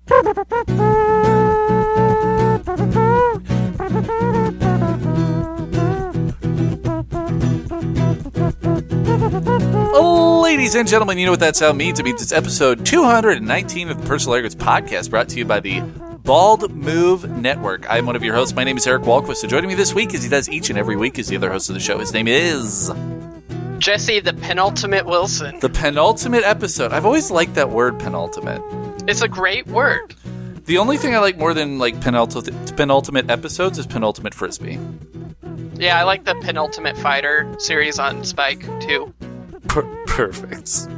Ladies and gentlemen, you know what that sound means. It means it's episode 219 of the Personal Arrogance Podcast, brought to you by the Bald Move Network. I'm one of your hosts. My name is Eric Walquist. So joining me this week, as he does each and every week, is the other host of the show. His name is... Jesse, the penultimate Wilson. The penultimate episode. I've always liked that word, penultimate. It's a great word. The only thing I like more than like penultimate episodes is penultimate frisbee. Yeah, I like the Penultimate Fighter series on Spike, too. Perfect.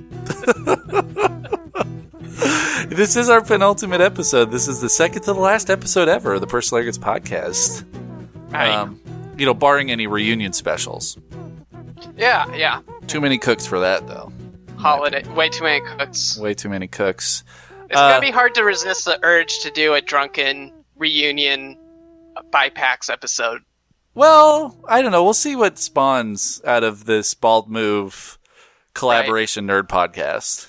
This is our penultimate episode. This is the second to the last episode ever of the Personal Arrogance Podcast. Right. Barring any reunion specials. Yeah. Too many cooks for that, though. Holiday. Way too many cooks. Way too many cooks. It's going to be hard to resist the urge to do a drunken reunion BiPAX episode. Well, I don't know. We'll see what spawns out of this Bald Move collaboration nerd podcast,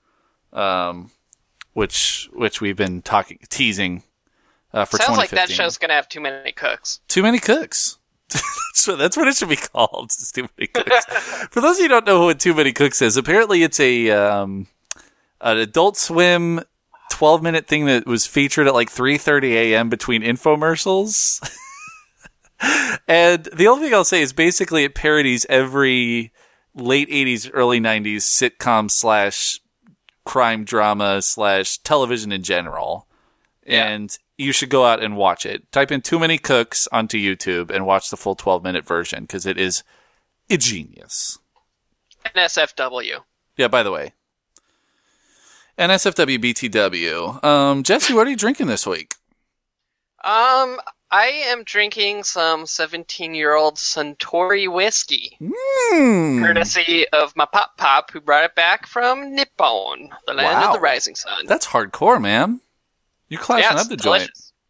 which we've been teasing for 2015. Sounds like that show's going to have too many cooks. Too many cooks. So that's what it should be called. It's Too Many Cooks. For those of you who don't know what Too Many Cooks is, apparently it's an Adult Swim 12-minute thing that was featured at like 3:30 a.m. between infomercials. And the only thing I'll say is basically it parodies every late 80s, early 90s sitcom / crime drama / television in general. Yeah. And you should go out and watch it. Type in Too Many Cooks onto YouTube and watch the full 12-minute version because it is a genius. NSFW. Yeah, by the way. NSFW BTW. Jesse, what are you drinking this week? I am drinking some 17-year-old Suntory whiskey. Courtesy of my pop, who brought it back from Nippon, the land of the rising sun. That's hardcore, man. You're classing up the joint.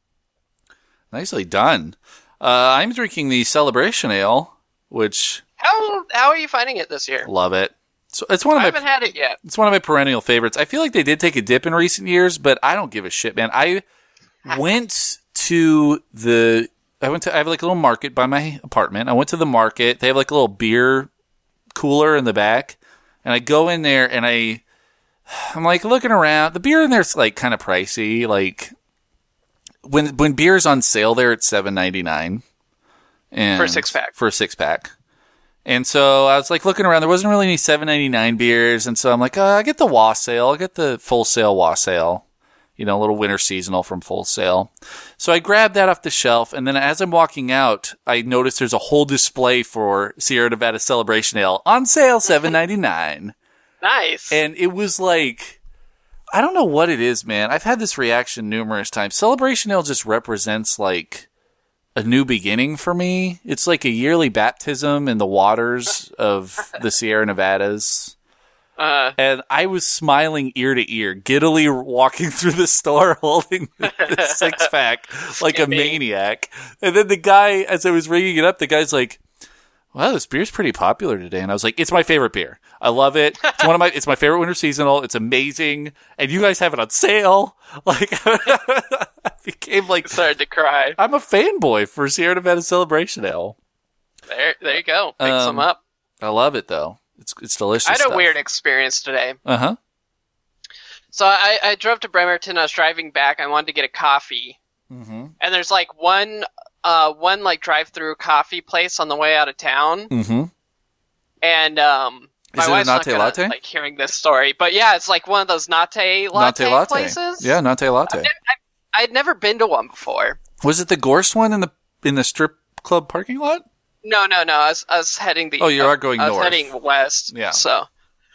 Nicely done. I'm drinking the Celebration Ale, which... How are you finding it this year? Love it. So I haven't had it yet. It's one of my perennial favorites. I feel like they did take a dip in recent years, but I don't give a shit, man. I went to I have like a little market by my apartment. I went to the market. They have like a little beer cooler in the back. And I go in there and I'm like looking around. The beer in there's like kind of pricey. Like when beer's on sale there, it's $7.99. And for a 6-pack. For a 6-pack. And so I was like looking around. There wasn't really any $7.99 beers. And so I'm like, I get the wassail. I get the Full Sail wassail. A little winter seasonal from Full Sail. So I grabbed that off the shelf, and then as I'm walking out, I noticed there's a whole display for Sierra Nevada Celebration Ale on sale, $7.99. Nice. And it was like, I don't know what it is, man. I've had this reaction numerous times. Celebration Ale just represents like a new beginning for me. It's like a yearly baptism in the waters of the Sierra Nevadas. And I was smiling ear to ear, giddily walking through the store holding the 6-pack like a maniac. And then the guy, as I was ringing it up, the guy's like, wow, this beer's pretty popular today. And I was like, it's my favorite beer. I love it. It's my favorite winter seasonal. It's amazing. And you guys have it on sale. Like, I became like, started to cry. I'm a fanboy for Sierra Nevada Celebration Ale. There you go. Pick some up. I love it though. It's delicious. I had stuff. a weird experience today. Uh-huh. So I drove to Bremerton. I was driving back. I wanted to get a coffee. Mm-hmm. And there's like one like drive-through coffee place on the way out of town. Mm-hmm. And my wife's not gonna latte? like hearing this story, but yeah, it's like one of those latte places. Yeah, latte latte. I'd never been to one before. Was it the Gorst one in the strip club parking lot? No. I was heading the. Oh, you are going north. I was heading west. Yeah. So,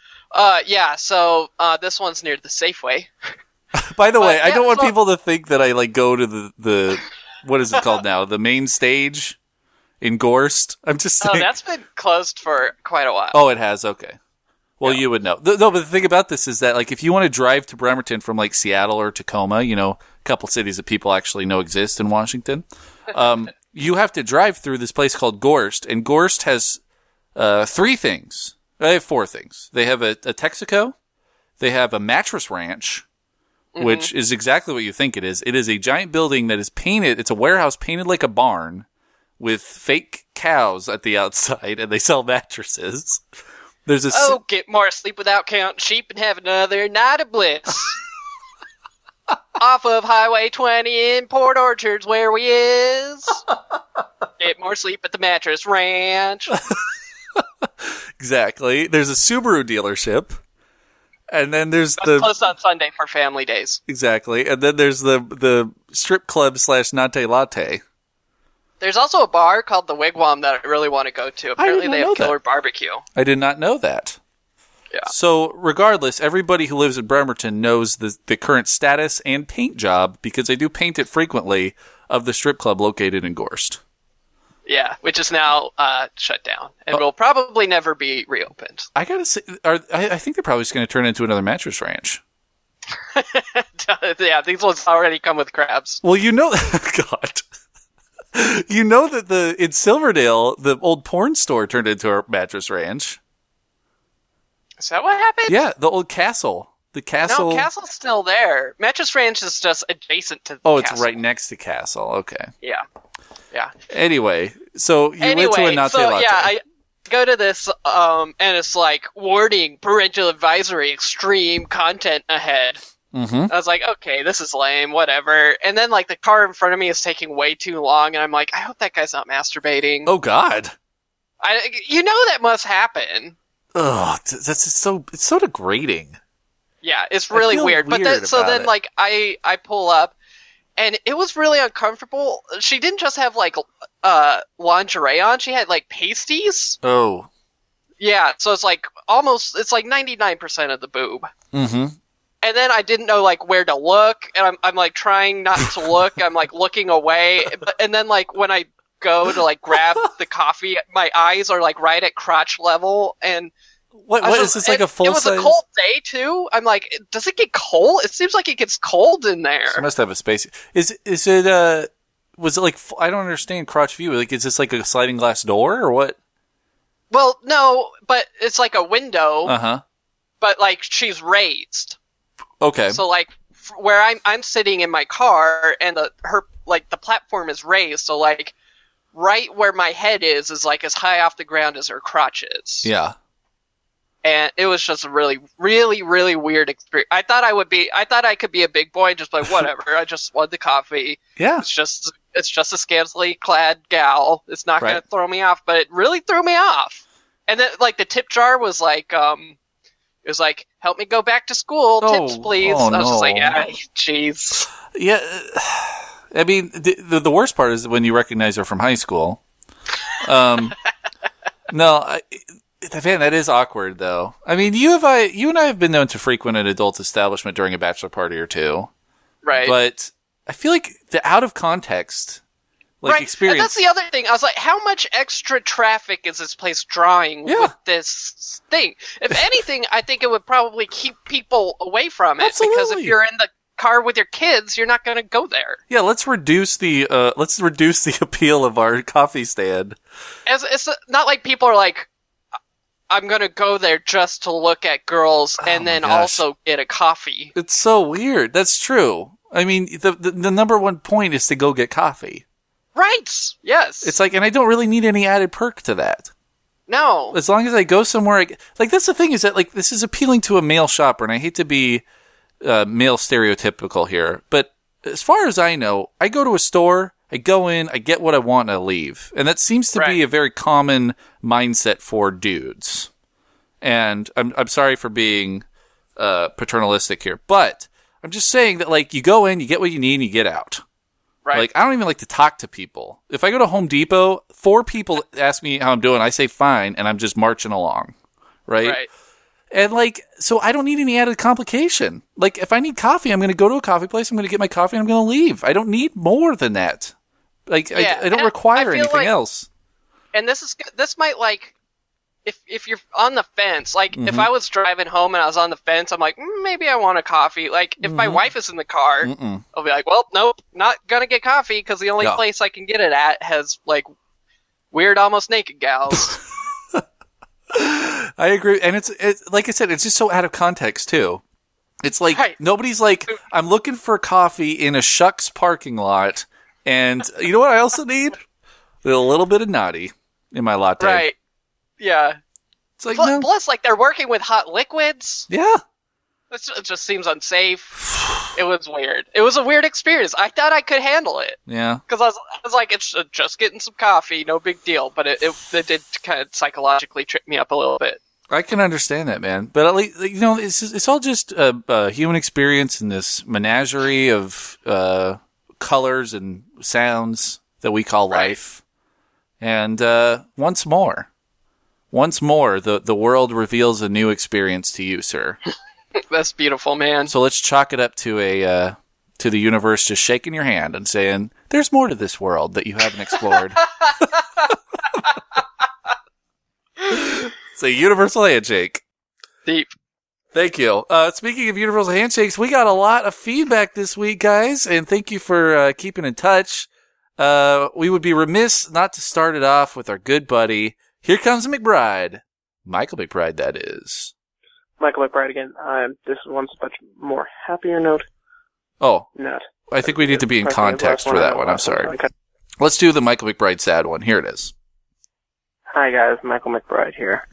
So this one's near the Safeway. By the way, I don't want people to think that I like go to the what is it called now? The main stage in Gorst. I'm just saying. Oh, that's been closed for quite a while. Oh, it has. Okay. Well, you would know. No, but the thing about this is that like if you want to drive to Bremerton from like Seattle or Tacoma, a couple cities that people actually know exist in Washington. You have to drive through this place called Gorst, and Gorst has 3 things. They have 4 things. They have a Texaco, they have a Mattress Ranch, which is exactly what you think it is. It is a giant building that is painted. It's a warehouse painted like a barn with fake cows at the outside, and they sell mattresses. There's a get more sleep without counting sheep and have another night of bliss. Off of Highway 20 in Port Orchards, where we is. Get more sleep at the Mattress Ranch. Exactly. There's a Subaru dealership. And then there's closed on Sunday for family days. Exactly. And then there's the strip club / Nate Latte. There's also a bar called the Wigwam that I really want to go to. Apparently they have killer barbecue. I did not know that. Yeah. So regardless, everybody who lives in Bremerton knows the current status and paint job, because they do paint it frequently, of the strip club located in Gorst. Yeah, which is now shut down and will probably never be reopened. I gotta say, I think they're probably just going to turn into another mattress ranch. Yeah, these ones already come with crabs. Well, God. You know that in Silverdale, the old porn store turned into a mattress ranch. Is that what happened? Yeah, the old castle. The castle. No, Castle's still there. Mattress Ranch is just adjacent to the castle. it's right next to Castle. Okay. Yeah. Anyway, so you went to a latte. Yeah, I go to this, and it's like, warning, parental advisory, extreme content ahead. Mm-hmm. I was like, okay, this is lame, whatever. And then, like, the car in front of me is taking way too long, and I'm like, I hope that guy's not masturbating. Oh, God. That must happen. Ugh, it's so degrading. Yeah, it's really weird. But then, like, I pull up, and it was really uncomfortable. She didn't just have, like, lingerie on. She had, like, pasties. Oh. Yeah, so it's like 99% of the boob. Mm-hmm. And then I didn't know, like, where to look, and I'm like, trying not to look. I'm, like, looking away. And then, like, when I go to, like, grab the coffee, my eyes are, like, right at crotch level, and... What is this, like a full size? It was a cold day, too. I'm like, does it get cold? It seems like it gets cold in there. She must have a space. Is it, was it like, I don't understand crotch view. Like, is this like a sliding glass door, or what? Well, no, but it's like a window. Uh-huh. But, like, she's raised. Okay. So, like, where I'm sitting in my car, and the platform is raised, so, like, right where my head is like as high off the ground as her crotch is. Yeah. And it was just a really, really, really weird experience. I thought I could be a big boy and just like, whatever. I just want the coffee. Yeah. It's just a scantily clad gal. It's not going to throw me off, but it really threw me off. And then, like, the tip jar was like, it was like, help me go back to school. Tips, please. I was just like, yeah, jeez. Yeah. I mean, the worst part is when you recognize her from high school. No, man, that is awkward, though. I mean, you and I have been known to frequent an adult establishment during a bachelor party or two. Right. But I feel like the out of context, experience. And that's the other thing. I was like, how much extra traffic is this place drawing with this thing? If anything, I think it would probably keep people away from it. Absolutely. Because if you're in the car with your kids, you're not going to go there. Yeah, let's reduce the appeal of our coffee stand. It's not like people are like, I'm going to go there just to look at girls and then also get a coffee. It's so weird. That's true. I mean, the number one point is to go get coffee. Right. Yes. It's like, and I don't really need any added perk to that. No. As long as I go somewhere, that's the thing is that, like, this is appealing to a male shopper, and I hate to be male stereotypical here, but as far as I know, I go to a store, I go in, I get what I want, and I leave. And that seems to be a very common mindset for dudes. And I'm sorry for being paternalistic here, but I'm just saying that, like, you go in, you get what you need, and you get out. Right. Like, I don't even like to talk to people. If I go to Home Depot, 4 people ask me how I'm doing, I say fine, and I'm just marching along. Right? And, like, so I don't need any added complication. Like, if I need coffee, I'm going to go to a coffee place, I'm going to get my coffee, and I'm going to leave. I don't need more than that. Like, I don't require anything else. And this might, like, if you're on the fence, like, if I was driving home and I was on the fence, I'm like, maybe I want a coffee. Like, if my wife is in the car, I'll be like, well, nope, not gonna get coffee, because the only place I can get it at has, like, weird, almost naked gals. I agree. And it's like I said, it's just so out of context, too. It's like, nobody's like, I'm looking for coffee in a Shucks parking lot, and you know what I also need? A little bit of naughty in my latte. Right. Yeah. It's like, plus, like, they're working with hot liquids. Yeah. It just seems unsafe. It was weird. It was a weird experience. I thought I could handle it. Yeah. Because I was like, it's just getting some coffee, no big deal. But it did kind of psychologically trip me up a little bit. I can understand that, man. But at least, it's all just a human experience in this menagerie of colors and sounds that we call life. And once more, the world reveals a new experience to you, sir. That's beautiful, man. So let's chalk it up to the universe just shaking your hand and saying, "There's more to this world that you haven't explored." It's a universal handshake. Deep. Thank you. Speaking of universal handshakes, we got a lot of feedback this week, guys, and thank you for keeping in touch. We would be remiss not to start it off with our good buddy. Here comes McBride. Michael McBride, that is. Michael McBride again. This is one much more happier note. Oh. Not. I think we need to be in context for that one. I'm sorry. Let's do the Michael McBride sad one. Here it is. Hi, guys. Michael McBride here.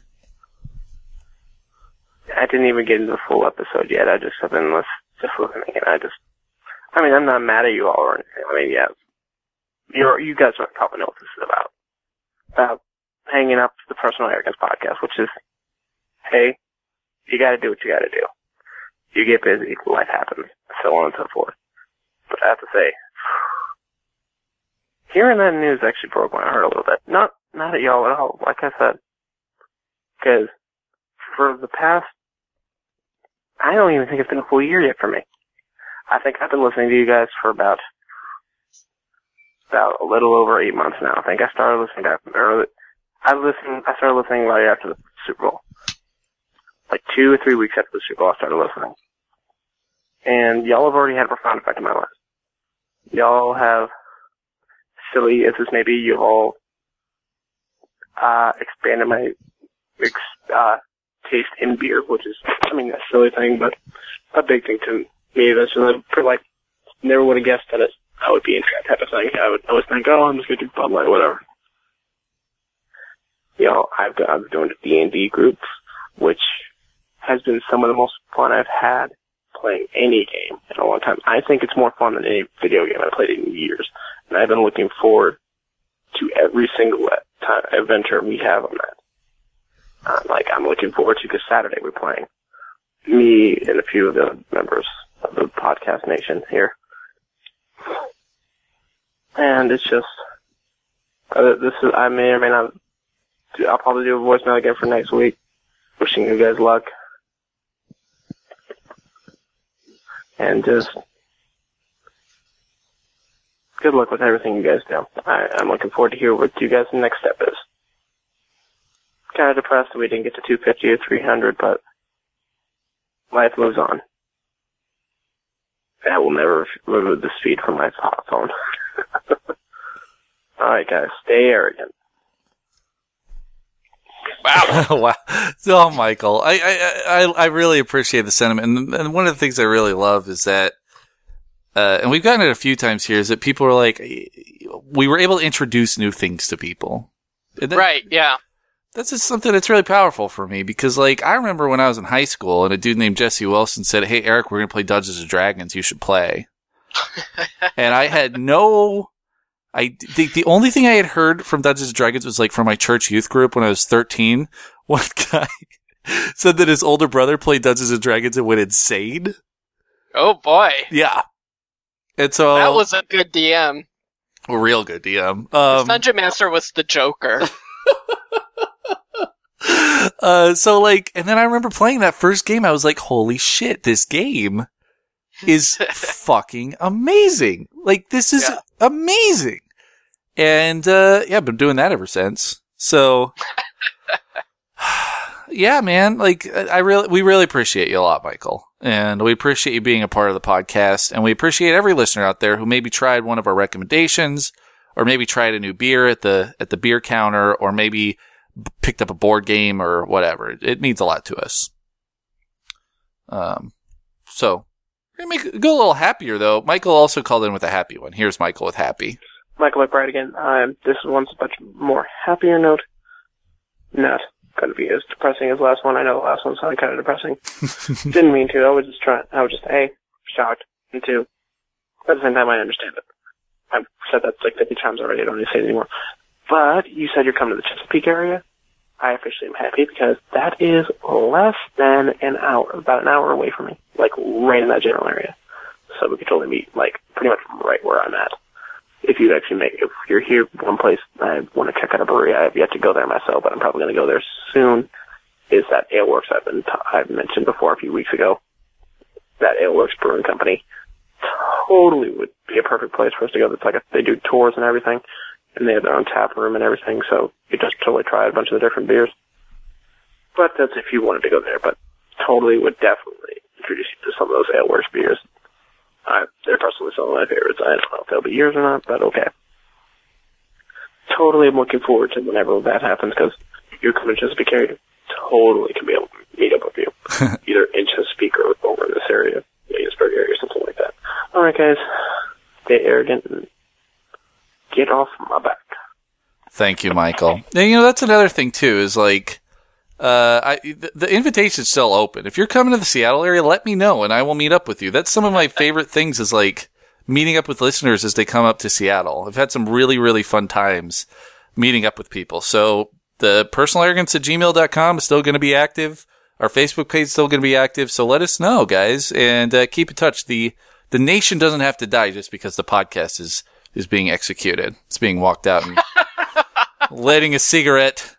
I didn't even get into the full episode yet. I just have been just listening, and I'm not mad at you all or anything. I mean, yeah. You guys probably know what this is about. About hanging up the Personal Arrogance podcast, which is, hey, you gotta do what you gotta do. You get busy, life happens, so on and so forth. But I have to say, hearing that news actually broke my heart a little bit. Not at y'all at all, like I said. Because for the past, I don't even think it's been a full year yet for me. I think I've been listening to you guys for about a little over 8 months now. I think I started listening early. I started listening right after the Super Bowl. Like 2 or 3 weeks after the Super Bowl, I started listening. And y'all have already had a profound effect on my life. Y'all have, silly as this may be, you've all expanded my taste in beer, which is, a silly thing, but a big thing to me. That's like, never would have guessed that I would be into that type of thing. I would always think, I'm just gonna do Bud Light, whatever. I've been doing the D&D groups, which has been some of the most fun I've had playing any game in a long time. I think it's more fun than any video game I've played in years, and I've been looking forward to every single adventure we have on that. I'm looking forward to, because Saturday we're playing. Me and a few of the members of the podcast nation here. And it's just, I may or may not, I'll probably do a voicemail again for next week. Wishing you guys luck. And just, good luck with everything you guys do. I'm looking forward to hear what you guys' next step is. Kind of depressed that we didn't get to 250 or 300, but life moves on. I will never remove this feed from my phone. Alright, guys, stay arrogant. Wow. Wow. Oh, Michael, I really appreciate the sentiment. And one of the things I really love is that, and we've gotten it a few times here, is that people are like, we were able to introduce new things to people. Right, yeah. That's just something that's really powerful for me, because, I remember when I was in high school and a dude named Jesse Wilson said, "Hey, Eric, we're going to play Dungeons & Dragons. You should play." And I had the only thing I had heard from Dungeons & Dragons was, from my church youth group when I was 13. One guy said that his older brother played Dungeons & Dragons and went insane. Oh, boy. Yeah. And so... that was a good DM. A real good DM. Dungeon Master was the Joker. And then I remember playing that first game. I was like, holy shit, this game is fucking amazing. This is amazing. And, I've been doing that ever since. So, yeah, man, we really appreciate you a lot, Michael. And we appreciate you being a part of the podcast. And we appreciate every listener out there who maybe tried one of our recommendations, or maybe tried a new beer at the beer counter, or maybe picked up a board game or whatever. It means a lot to us. So, we're going to go a little happier, though. Michael also called in with a happy one. Here's Michael with happy. Michael McBride again. This one's a much more happier note. Not going to be as depressing as the last one. I know the last one sounded kind of depressing. Didn't mean to. I was just A, shocked, and 2, at the same time, I understand it. I've said that like 50 times already. I don't need to say it anymore. But you said you're coming to the Chesapeake area. I officially am happy because that is less than an hour, about an hour away from me, like right in that general area. So we could totally meet, like pretty much right where I'm at. If you're here, one place I want to check out a brewery. I have yet to go there myself, but I'm probably going to go there soon. Is that Aleworks I've mentioned before a few weeks ago? That Aleworks Brewing Company totally would be a perfect place for us to go. It's like they do tours and everything, and they have their own tap room and everything. So you just totally try a bunch of the different beers. But that's if you wanted to go there. But totally would definitely introduce you to some of those Aleworks beers. They're personally some of my favorites. I don't know if they'll be yours or not, but okay. Totally am looking forward to whenever that happens, because you're coming to Chesapeake area, totally can be able to meet up with you. Either in Chesapeake or over in this area, Williamsburg area or something like that. Alright guys, stay arrogant and get off my back. Thank you, Michael. And, that's another thing, too, is like, the invitation's still open. If you're coming to the Seattle area, let me know and I will meet up with you. That's some of my favorite things, is like meeting up with listeners as they come up to Seattle. I've had some really, really fun times meeting up with people. So the personalarrogance@gmail.com is still going to be active. Our Facebook page is still going to be active. So let us know, guys, and keep in touch. The nation doesn't have to die just because the podcast is being executed. It's being walked out and lighting a cigarette.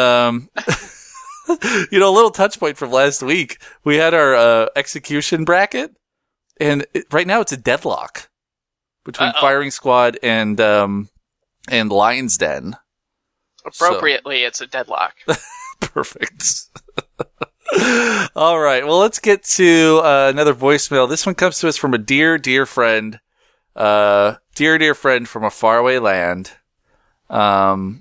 A little touch point from last week. We had our execution bracket, and right now it's a deadlock between Firing Squad and Lion's Den. Appropriately, it's a deadlock. Perfect. All right. Well, let's get to another voicemail. This one comes to us from a dear, dear friend. Dear friend from a faraway land. And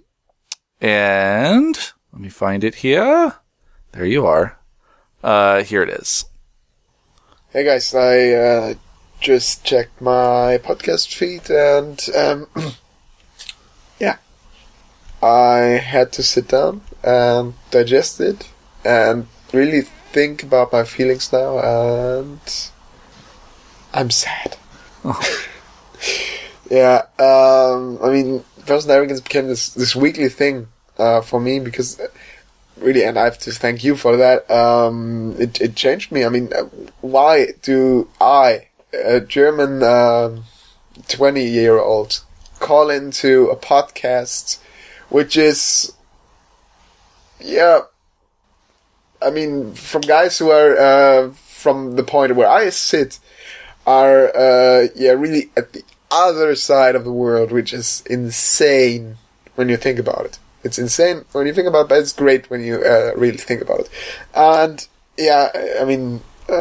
let me find it here. There you are. Here it is. Hey guys, I just checked my podcast feed and yeah, I had to sit down and digest it and really think about my feelings now, and I'm sad. Oh. Yeah, I mean, personal arrogance became this weekly thing for me, because really, and I have to thank you for that, it changed me. I mean, why do I, a German 20-year-old, call into a podcast which is, yeah, I mean, from guys who are from the point where I sit, are really at the other side of the world, which is insane when you think about it. It's insane when you think about it, but it's great when you really think about it. And yeah, I mean,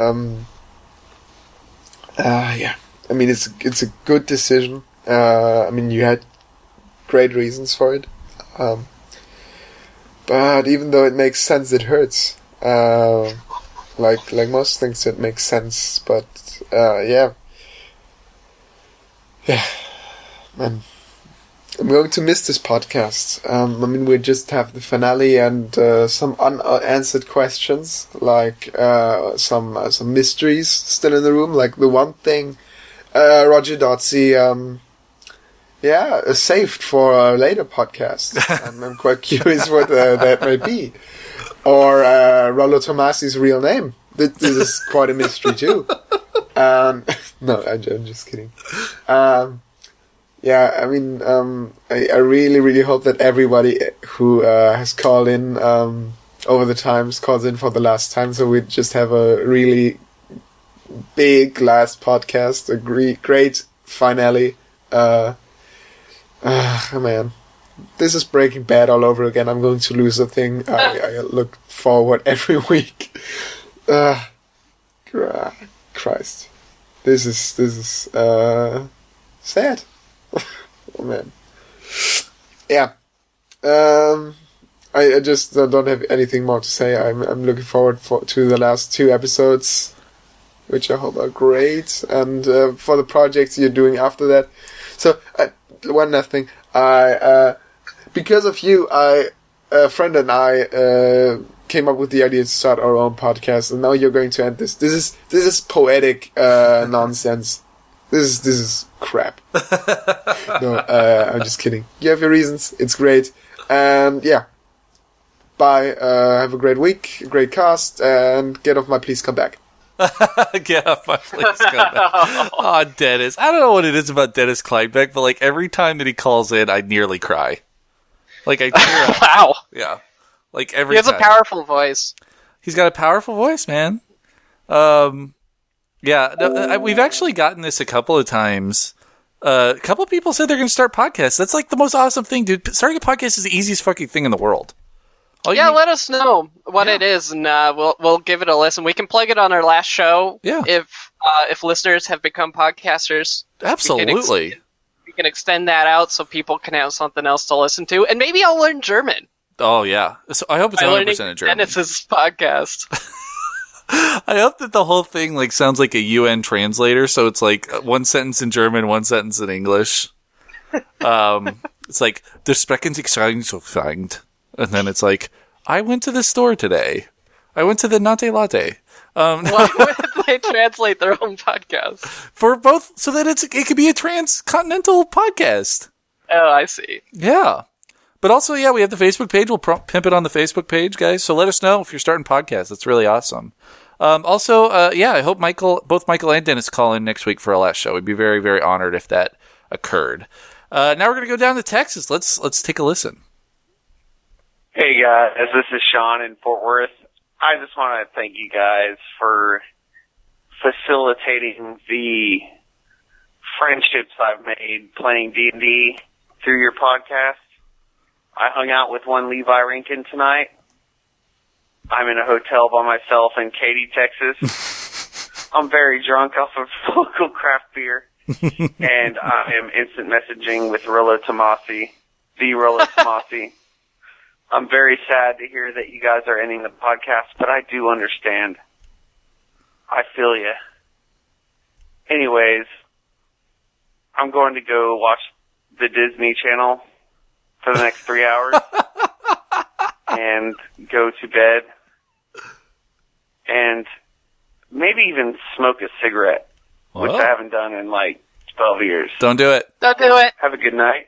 yeah, I mean, it's a good decision. I mean, you had great reasons for it. But even though it makes sense, it hurts. Like most things, it makes sense. But yeah, man, I'm going to miss this podcast. I mean, we just have the finale and some unanswered questions, like some mysteries still in the room. Like the one thing Roger Dotzi saved for a later podcast. I'm quite curious what that might be. Or Rollo Tomasi's real name. This is quite a mystery too. No, I'm just kidding. Yeah, I mean, I really, really hope that everybody who has called in over the times calls in for the last time, so we just have a really big last podcast, a great finale. Man, this is Breaking Bad all over again. I'm going to lose a thing I look forward every week. Christ, this is sad. Oh man. Yeah. I just don't have anything more to say. I'm looking forward to the last 2 episodes. which I hope are great, and for the projects you're doing after that. So, one last thing. Because of you, a friend and I came up with the idea to start our own podcast, and now you're going to end this. This is poetic nonsense. This is crap. No, I'm just kidding. You have your reasons. It's great. And yeah. Bye. Have a great week, a great cast, and get off my please come back. Get off my please come back. Oh, Dennis. I don't know what it is about Dennis Kleinbeck, but like every time that he calls in, I nearly cry. Like I tear up. Wow. Yeah. Like every time. He has a powerful voice. He's got a powerful voice, man. Yeah, no, we've actually gotten this a couple of times. A couple of people said they're going to start podcasts. That's like the most awesome thing, dude. Starting a podcast is the easiest fucking thing in the world. Let us know what it is, and we'll give it a listen. We can plug it on our last show. Yeah. If listeners have become podcasters, absolutely, we can extend that out so people can have something else to listen to, and maybe I'll learn German. Oh yeah, so I hope it's 100% in German. Dennis's podcast. I hope that the whole thing like sounds like a UN translator, so it's like one sentence in German, one sentence in English. It's like "Der sprechen sich so feind," and then it's like, "I went to the store today. I went to the Nate Latte." Why would they translate their own podcast? For both, so that it could be a transcontinental podcast. Oh, I see. Yeah. But also, yeah, we have the Facebook page. We'll pimp it on the Facebook page, guys. So let us know if you're starting podcasts. That's really awesome. Also, I hope both Michael and Dennis call in next week for our last show. We'd be very, very honored if that occurred. Now we're going to go down to Texas. Let's take a listen. Hey guys, this is Sean in Fort Worth. I just want to thank you guys for facilitating the friendships I've made playing D&D through your podcast. I hung out with one Levi Rankin tonight. I'm in a hotel by myself in Katy, Texas. I'm very drunk off of local craft beer. And I am instant messaging with Rollo Tomasi, the Rollo Tomasi. I'm very sad to hear that you guys are ending the podcast, but I do understand. I feel you. Anyways, I'm going to go watch the Disney Channel for the next 3 hours and go to bed and maybe even smoke a cigarette, which I haven't done in like 12 years. Don't do it. Don't do it. Have a good night.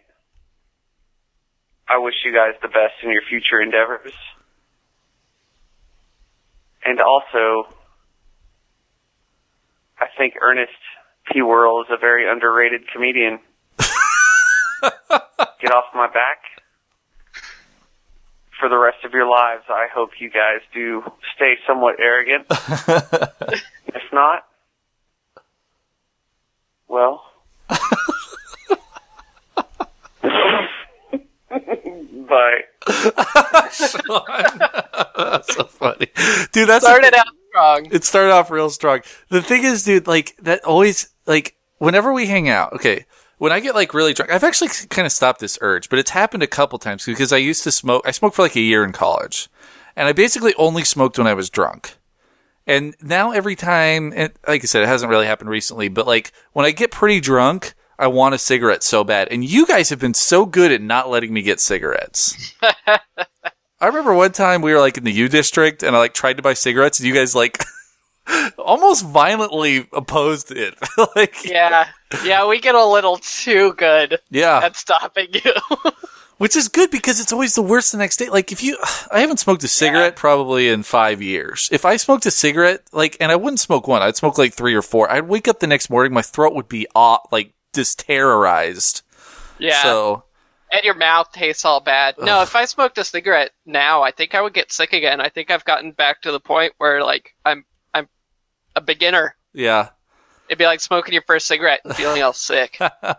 I wish you guys the best in your future endeavors. And also, I think Ernest P. Worrell is a very underrated comedian. Get off my back. For the rest of your lives, I hope you guys do stay somewhat arrogant. If not, well... Bye. That's so funny. Dude, that started out strong. It started off real strong. The thing is, dude, like, that always, like, whenever we hang out, okay, when I get, like, really drunk, I've actually kind of stopped this urge, but it's happened a couple times because I used to smoke. I smoked for, like, a year in college, and I basically only smoked when I was drunk. And now every time, and like I said, it hasn't really happened recently, but, like, when I get pretty drunk, I want a cigarette so bad. And you guys have been so good at not letting me get cigarettes. I remember one time we were like in the U District and I like tried to buy cigarettes and you guys like almost violently opposed it. Like, yeah, we get a little too good at stopping you. Which is good because it's always the worst the next day. Like I haven't smoked a cigarette probably in 5 years. If I smoked a cigarette, like, and I wouldn't smoke one, I'd smoke like 3 or 4. I'd wake up the next morning, my throat would be just terrorized. Yeah. So, and your mouth tastes all bad. No, if I smoked a cigarette now, I think I would get sick again. I think I've gotten back to the point where like I'm a beginner. Yeah. It'd be like smoking your first cigarette and feeling all sick.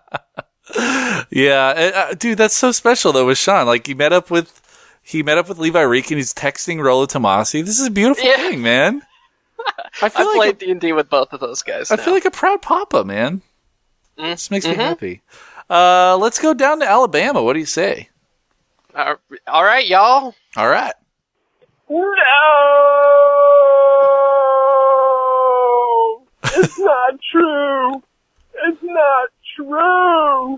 Yeah, dude, that's so special though with Sean. Like he met up with Levi Rankin. He's texting Rollo Tomasi. This is a beautiful thing, man. I played D&D with both of those guys. I feel like a proud papa, man. This makes me happy. Let's go down to Alabama. What do you say? All right, y'all. All right. No. not true. It's not true.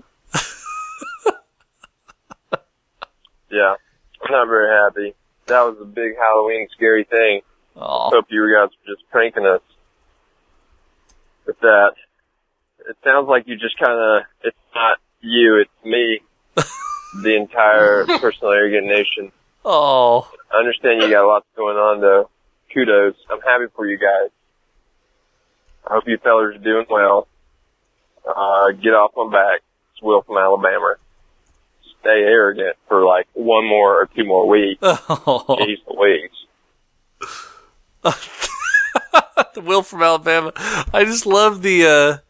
Yeah, I'm not very happy. That was a big Halloween scary thing. Oh. Hope you guys were just pranking us with that. It sounds like you just kind of, it's not you, it's me. The entire Personal Arrogant Nation. Oh. I understand you got lots going on, though. Kudos. I'm happy for you guys. I hope you fellers are doing well. Get off my back. It's Will from Alabama. Stay arrogant for like 1 more or 2 more weeks. Oh. Jeez Louise. The Will from Alabama. I just love the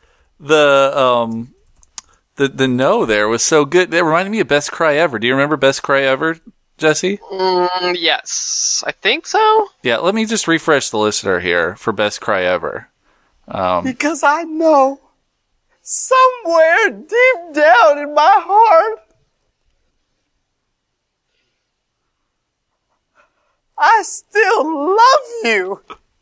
no there was so good. That reminded me of Best Cry Ever. Do you remember Best Cry Ever, Jesse? Yes, I think so. Yeah, let me just refresh the listener here for Best Cry Ever. Because I know somewhere deep down in my heart, I still love you.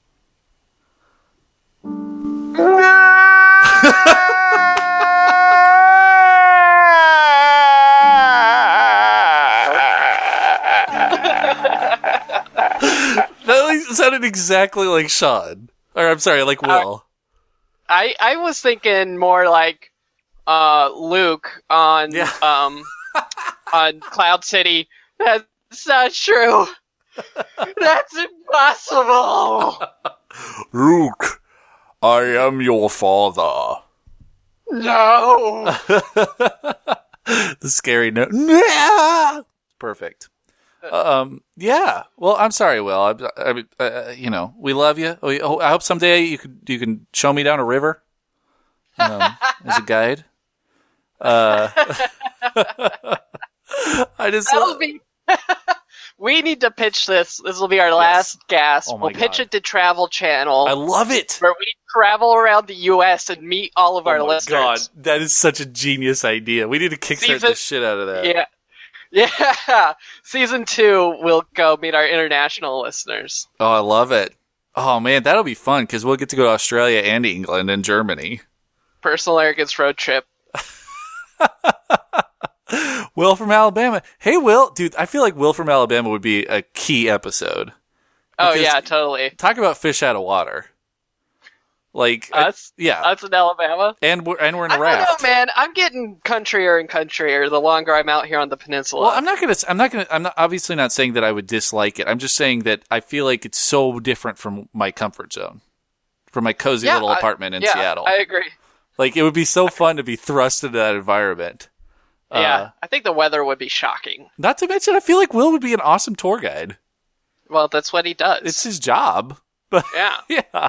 That sounded exactly like Sean. Or I'm sorry, like Will. I was thinking more like Luke on on Cloud City. That's not true. That's impossible. Luke, I am your father. No. The scary note. Nah! Perfect. Yeah. Well, I'm sorry, Will. We love you. I hope someday you can show me down a river as a guide. I just That'll be. We need to pitch this. This will be our last gasp. Oh my we'll pitch God. it to Travel Channel. I love it. Where we travel around the U.S. and meet all of our Oh my listeners. God, that is such a genius idea. We need to kickstart the shit out of that. Yeah. Yeah. Season 2, we'll go meet our international listeners. Oh, I love it. Oh man, that'll be fun because we'll get to go to Australia and England and Germany. Personal Arrogance road trip. Will from Alabama. Hey, Will. Dude, I feel like Will from Alabama would be a key episode. Oh, Because yeah, totally. Talk about fish out of water. Like, Us? yeah. Us in Alabama? And we're in a I don't raft. know, man. I'm getting countryer and countryer the longer I'm out here on the peninsula. Well, I'm not obviously not saying that I would dislike it. I'm just saying that I feel like it's so different from my comfort zone. From my cozy little apartment in Seattle. I agree. Like, it would be so fun to be thrust into that environment. Yeah, I think the weather would be shocking. Not to mention, I feel like Will would be an awesome tour guide. Well, that's what he does. It's his job. But Yeah. yeah.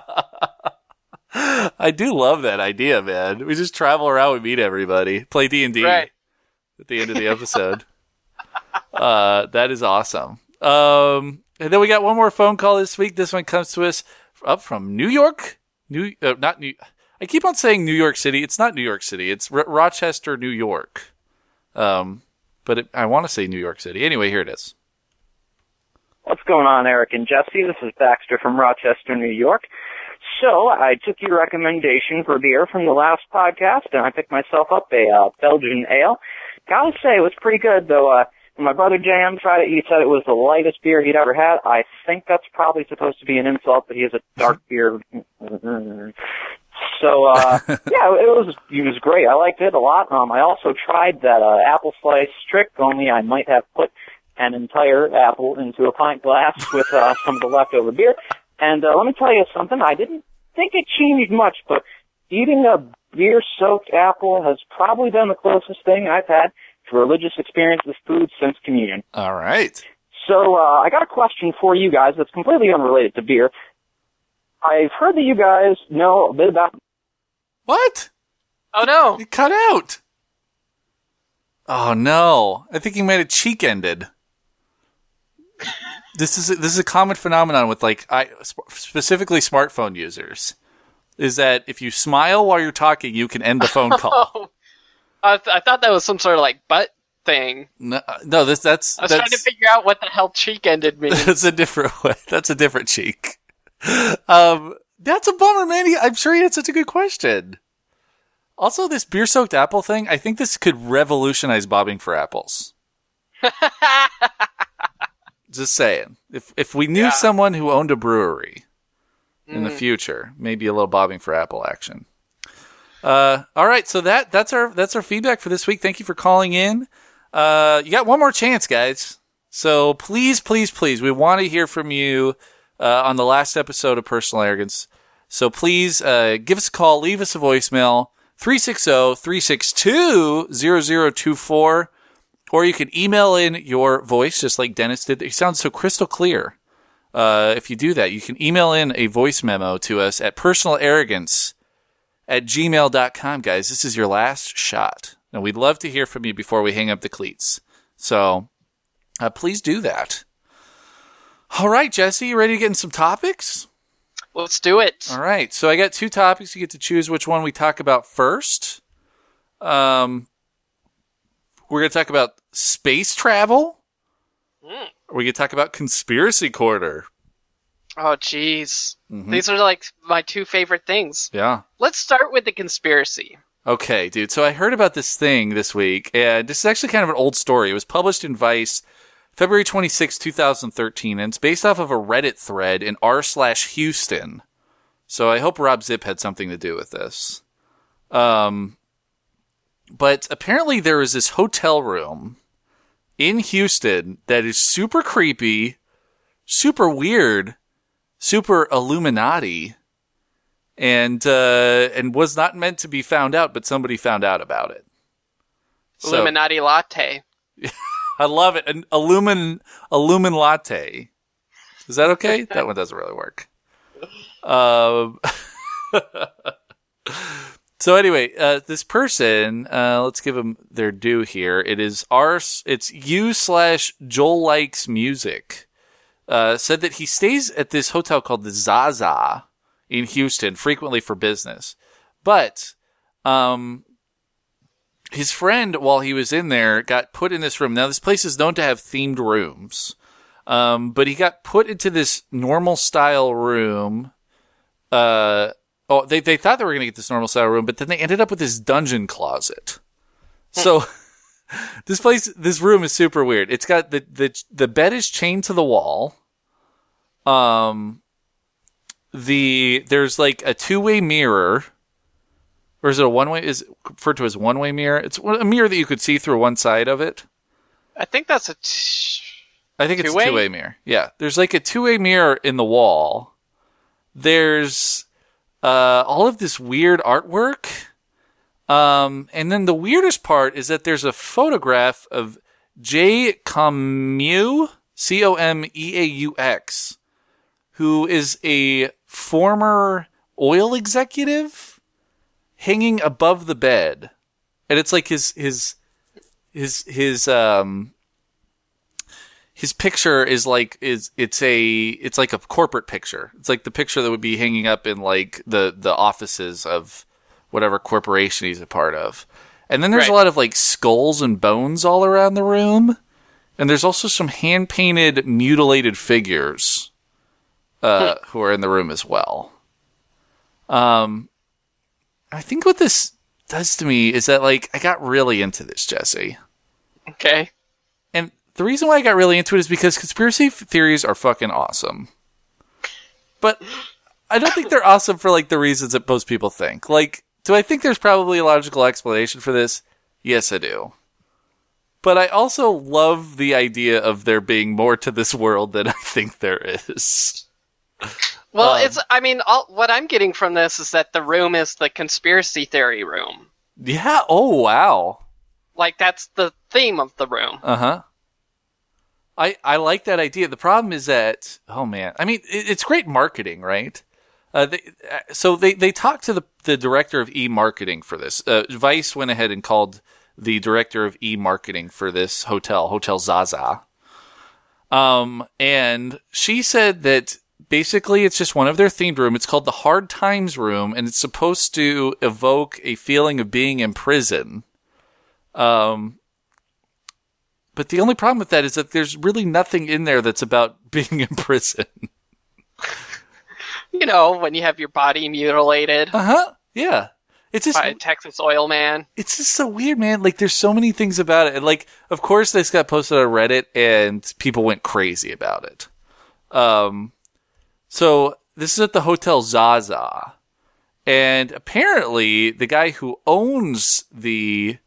I do love that idea, man. We just travel around, we meet everybody, play D&D Right. at the end of the episode. That is awesome. And then we got one more phone call this week. This one comes to us up from New York. I keep on saying New York City. It's not New York City. It's Rochester, New York. But I want to say New York City. Anyway, here it is. What's going on, Eric and Jesse? This is Baxter from Rochester, New York. So, I took your recommendation for beer from the last podcast, and I picked myself up a Belgian ale. Gotta say, it was pretty good, though. When my brother Jan tried it, he said it was the lightest beer he'd ever had. I think that's probably supposed to be an insult, but he is a dark beer. So, yeah, it was great. I liked it a lot. I also tried that apple slice trick, only I might have put an entire apple into a pint glass with some of the leftover beer. And let me tell you something. I didn't think it changed much, but eating a beer-soaked apple has probably been the closest thing I've had to a religious experience with food since communion. All right. So I got a question for you guys that's completely unrelated to beer. I've heard that you guys know a bit about... What? Oh, no. You cut out. Oh, no. I think he might have cheek ended. This is a common phenomenon with specifically smartphone users. Is that if you smile while you're talking, you can end the phone call. I thought that was some sort of butt thing. No, I was trying to figure out what the hell cheek ended means. That's a different way. That's a different cheek. That's a bummer, man. I'm sure he had such a good question. Also, this beer-soaked apple thing, I think this could revolutionize bobbing for apples. Just saying. If we knew someone who owned a brewery in the future, maybe a little bobbing for apple action. All right, so that's our feedback for this week. Thank you for calling in. You got one more chance, guys. So please, please, please, we want to hear from you on the last episode of Personal Arrogance. So please give us a call, leave us a voicemail, 360-362-0024, or you can email in your voice just like Dennis did. It sounds so crystal clear. If you do that, you can email in a voice memo to us at personalarrogance@gmail.com, guys. This is your last shot. And we'd love to hear from you before we hang up the cleats. So please do that. All right, Jesse, you ready to get in some topics? Let's do it. All right, so I got 2 topics. You get to choose which one we talk about first. We're going to talk about space travel. Or we going to talk about conspiracy corner. Oh, jeez. Mm-hmm. These are like my 2 favorite things. Yeah. Let's start with the conspiracy. Okay, dude. So I heard about this thing this week, and this is actually kind of an old story. It was published in Vice February 26, 2013, and it's based off of a Reddit thread in r/Houston. So I hope Rob Zip had something to do with this. But apparently there is this hotel room in Houston that is super creepy, super weird, super Illuminati, and was not meant to be found out, but somebody found out about it. Illuminati latte. I love it. An Illumin latte. Is that okay? That one doesn't really work. So anyway, this person, let's give them their due here. It's you/Joel Likes Music, said that he stays at this hotel called the Zaza in Houston frequently for business. But, his friend, while he was in there, got put in this room. Now, this place is known to have themed rooms. But he got put into this normal style room. They thought they were going to get this normal style room, but then they ended up with this dungeon closet. So this room is super weird. It's got the bed is chained to the wall. There's like a 2-way mirror. Or is it a one-way? Is it referred to as one-way mirror? It's a mirror that you could see through one side of it. I think that's I think it's a 2-way mirror. Yeah. There's like a 2-way mirror in the wall. There's all of this weird artwork. And then the weirdest part is that there's a photograph of Jay Comeux, Comeaux, who is a former oil executive, hanging above the bed, and it's like his picture is like it's like a corporate picture. It's like the picture that would be hanging up in like the offices of whatever corporation he's a part of. And then there's a lot of like skulls and bones all around the room, and there's also some hand painted mutilated figures who are in the room as well. I think what this does to me is that, like, I got really into this, Jesse. Okay. And the reason why I got really into it is because conspiracy theories are fucking awesome. But I don't think they're awesome for, like, the reasons that most people think. Like, do I think there's probably a logical explanation for this? Yes, I do. But I also love the idea of there being more to this world than I think there is. Well, what I'm getting from this is that the room is the conspiracy theory room. Yeah. Oh, wow. Like, that's the theme of the room. Uh-huh. I like that idea. The problem is that, oh man, I mean, it's great marketing, right? They talked to the director of e-marketing for this. Vice went ahead and called the director of e-marketing for this Hotel Zaza. And she said that basically it's just one of their themed room. It's called the Hard Times Room, and it's supposed to evoke a feeling of being in prison. But the only problem with that is that there's really nothing in there that's about being in prison. You know, when you have your body mutilated Yeah. It's just by a Texas oil man. It's just so weird, man. Like, there's so many things about it. And, like, of course, this got posted on Reddit, and people went crazy about it. So this is at the Hotel Zaza, and apparently the guy who owns the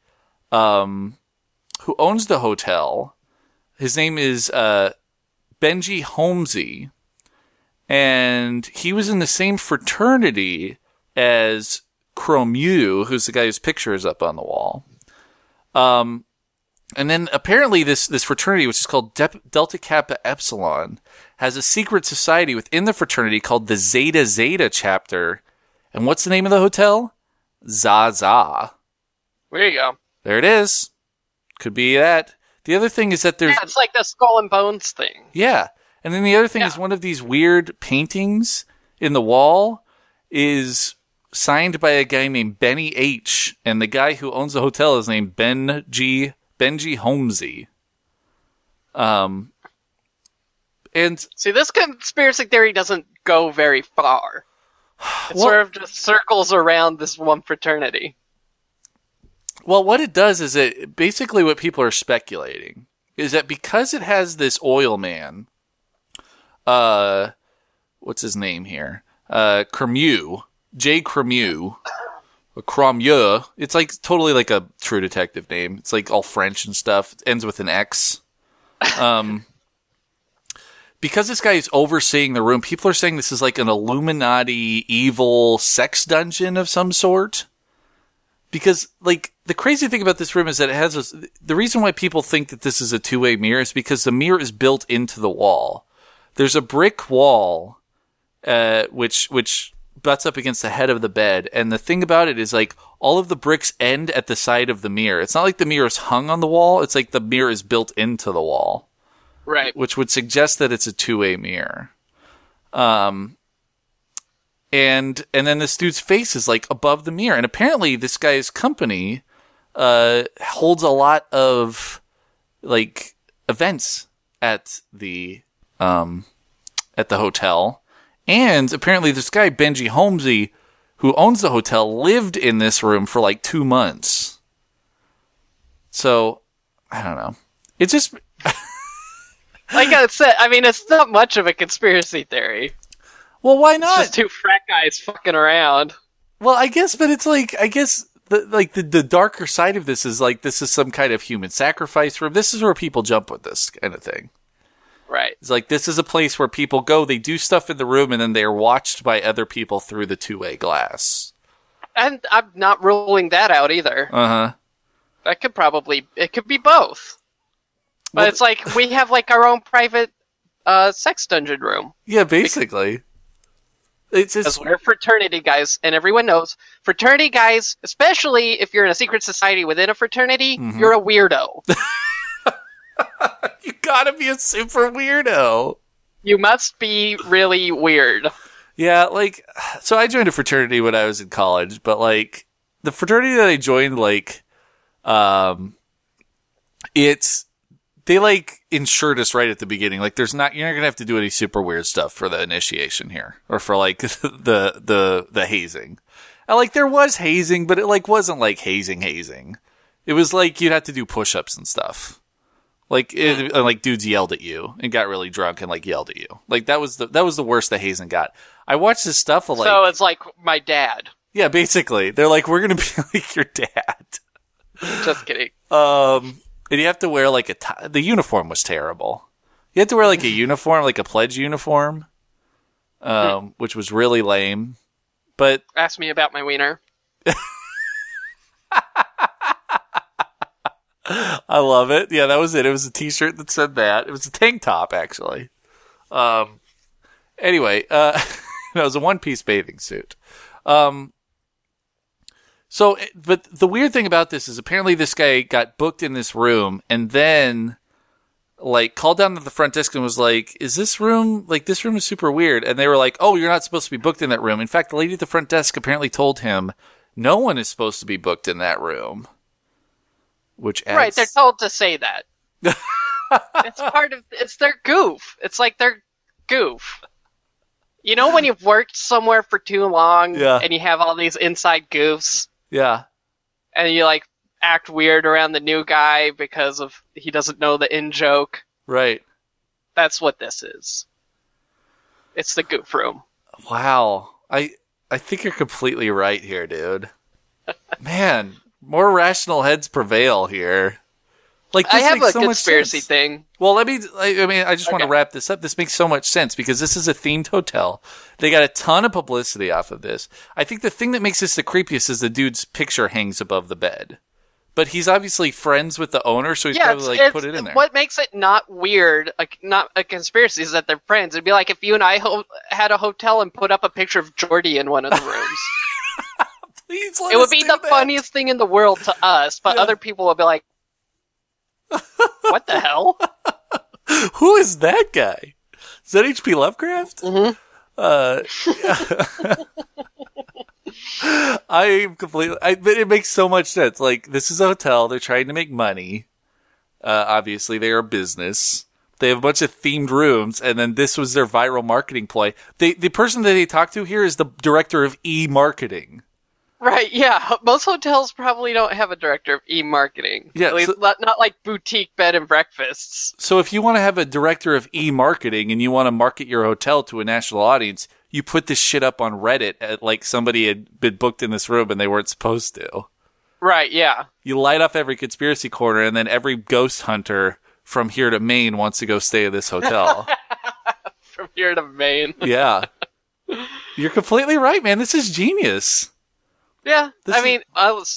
hotel, his name is Benji Holmesy, and he was in the same fraternity as Cromue, who's the guy whose picture is up on the wall. And then apparently this fraternity, which is called Delta Kappa Epsilon, has a secret society within the fraternity called the Zeta Zeta chapter. And what's the name of the hotel? Zaza. There you go. There it is. Could be that. The other thing is that there's... Yeah, it's like the Skull and Bones thing. Yeah. And then the other thing is one of these weird paintings in the wall is signed by a guy named Benny H. And the guy who owns the hotel is named Benji Holmesy. And see, this conspiracy theory doesn't go very far. It sort of just circles around this one fraternity. Well, what it does is it basically what people are speculating is that because it has this oil man, what's his name here? Cromue, J. Cromue, or Cromue. It's like totally like a True Detective name. It's like all French and stuff. It ends with an X. Because this guy is overseeing the room, people are saying this is like an Illuminati evil sex dungeon of some sort. Because, like, the crazy thing about this room is that it has the reason why people think that this is a two-way mirror is because the mirror is built into the wall. There's a brick wall, which butts up against the head of the bed. And the thing about it is, like, all of the bricks end at the side of the mirror. It's not like the mirror is hung on the wall. It's like the mirror is built into the wall. Right. Which would suggest that it's a two-way mirror. And then this dude's face is like above the mirror. And apparently this guy's company, holds a lot of like events at the hotel. And apparently this guy, Benji Holmesy, who owns the hotel, lived in this room for like 2 months. So, I don't know. It's just... Like I said, I mean, it's not much of a conspiracy theory. Well, why not? It's just two frat guys fucking around. Well, I guess the darker side of this is like this is some kind of human sacrifice room. This is where people jump with this kind of thing. Right. It's like this is a place where people go, they do stuff in the room, and then they are watched by other people through the two-way glass. And I'm not ruling that out either. Uh-huh. It could be both. But it's like we have like our own private sex dungeon room. Yeah, basically. It's just... Because we're fraternity guys, and everyone knows fraternity guys, especially if you're in a secret society within a fraternity, you're a weirdo. You gotta be a super weirdo. You must be really weird. Yeah, like, so I joined a fraternity when I was in college, but like, the fraternity that I joined, like, they like insured us right at the beginning. Like you're not gonna have to do any super weird stuff for the initiation here, or for like the hazing. And like there was hazing, but it like wasn't like hazing. It was like you'd have to do push-ups and stuff. Like like dudes yelled at you and got really drunk and like yelled at you. Like that was the worst the hazing got. I watched this stuff of like, so it's like my dad. Yeah, basically they're like, we're gonna be like your dad. Just kidding. And you have to wear like the uniform was terrible. You had to wear like a uniform, like a pledge uniform, which was really lame. But ask me about my wiener. I love it. Yeah, that was it. It was a t-shirt that said that. It was a tank top, actually. Anyway, it was a one-piece bathing suit. So, but the weird thing about this is apparently this guy got booked in this room and then, like, called down to the front desk and was like, this room is super weird. And they were like, oh, you're not supposed to be booked in that room. In fact, the lady at the front desk apparently told him no one is supposed to be booked in that room. Which adds... Right, they're told to say that. It's their goof. It's like their goof. You know when you've worked somewhere for too long Yeah. and you have all these inside goofs Yeah. and you like act weird around the new guy because of he doesn't know the in joke? Right. That's what this is. It's the goof room. Wow. I think you're completely right here, dude. Man, more rational heads prevail here. Like, this I have makes a so much conspiracy sense. thing. Well, I just want to Okay. wrap this up. This makes so much sense because this is a themed hotel. They got a ton of publicity off of this. I think the thing that makes this the creepiest is the dude's picture hangs above the bed. But he's obviously friends with the owner, so he's probably like, put it in there. What makes it not weird, not a conspiracy, is that they're friends. It'd be like if you and I had a hotel and put up a picture of Jordy in one of the rooms. Please let It would us be do the that. funniest thing in the world to us, but Yeah. other people would be like, what the hell? Who is that guy? Is that H.P. Lovecraft? Mm-hmm. I am completely. But it makes so much sense. Like, this is a hotel. They're trying to make money. Obviously, they are a business. They have a bunch of themed rooms, and then this was their viral marketing ploy. The person that they talked to here is the director of e-marketing. Right, yeah. Most hotels probably don't have a director of e-marketing. Yeah, At least not like boutique bed and breakfasts. So if you want to have a director of e-marketing and you want to market your hotel to a national audience, you put this shit up on Reddit at like somebody had been booked in this room and they weren't supposed to. Right, yeah. You light up every conspiracy corner, and then every ghost hunter from here to Maine wants to go stay at this hotel. From here to Maine. Yeah. You're completely right, man. This is genius. Yeah, This I is- mean,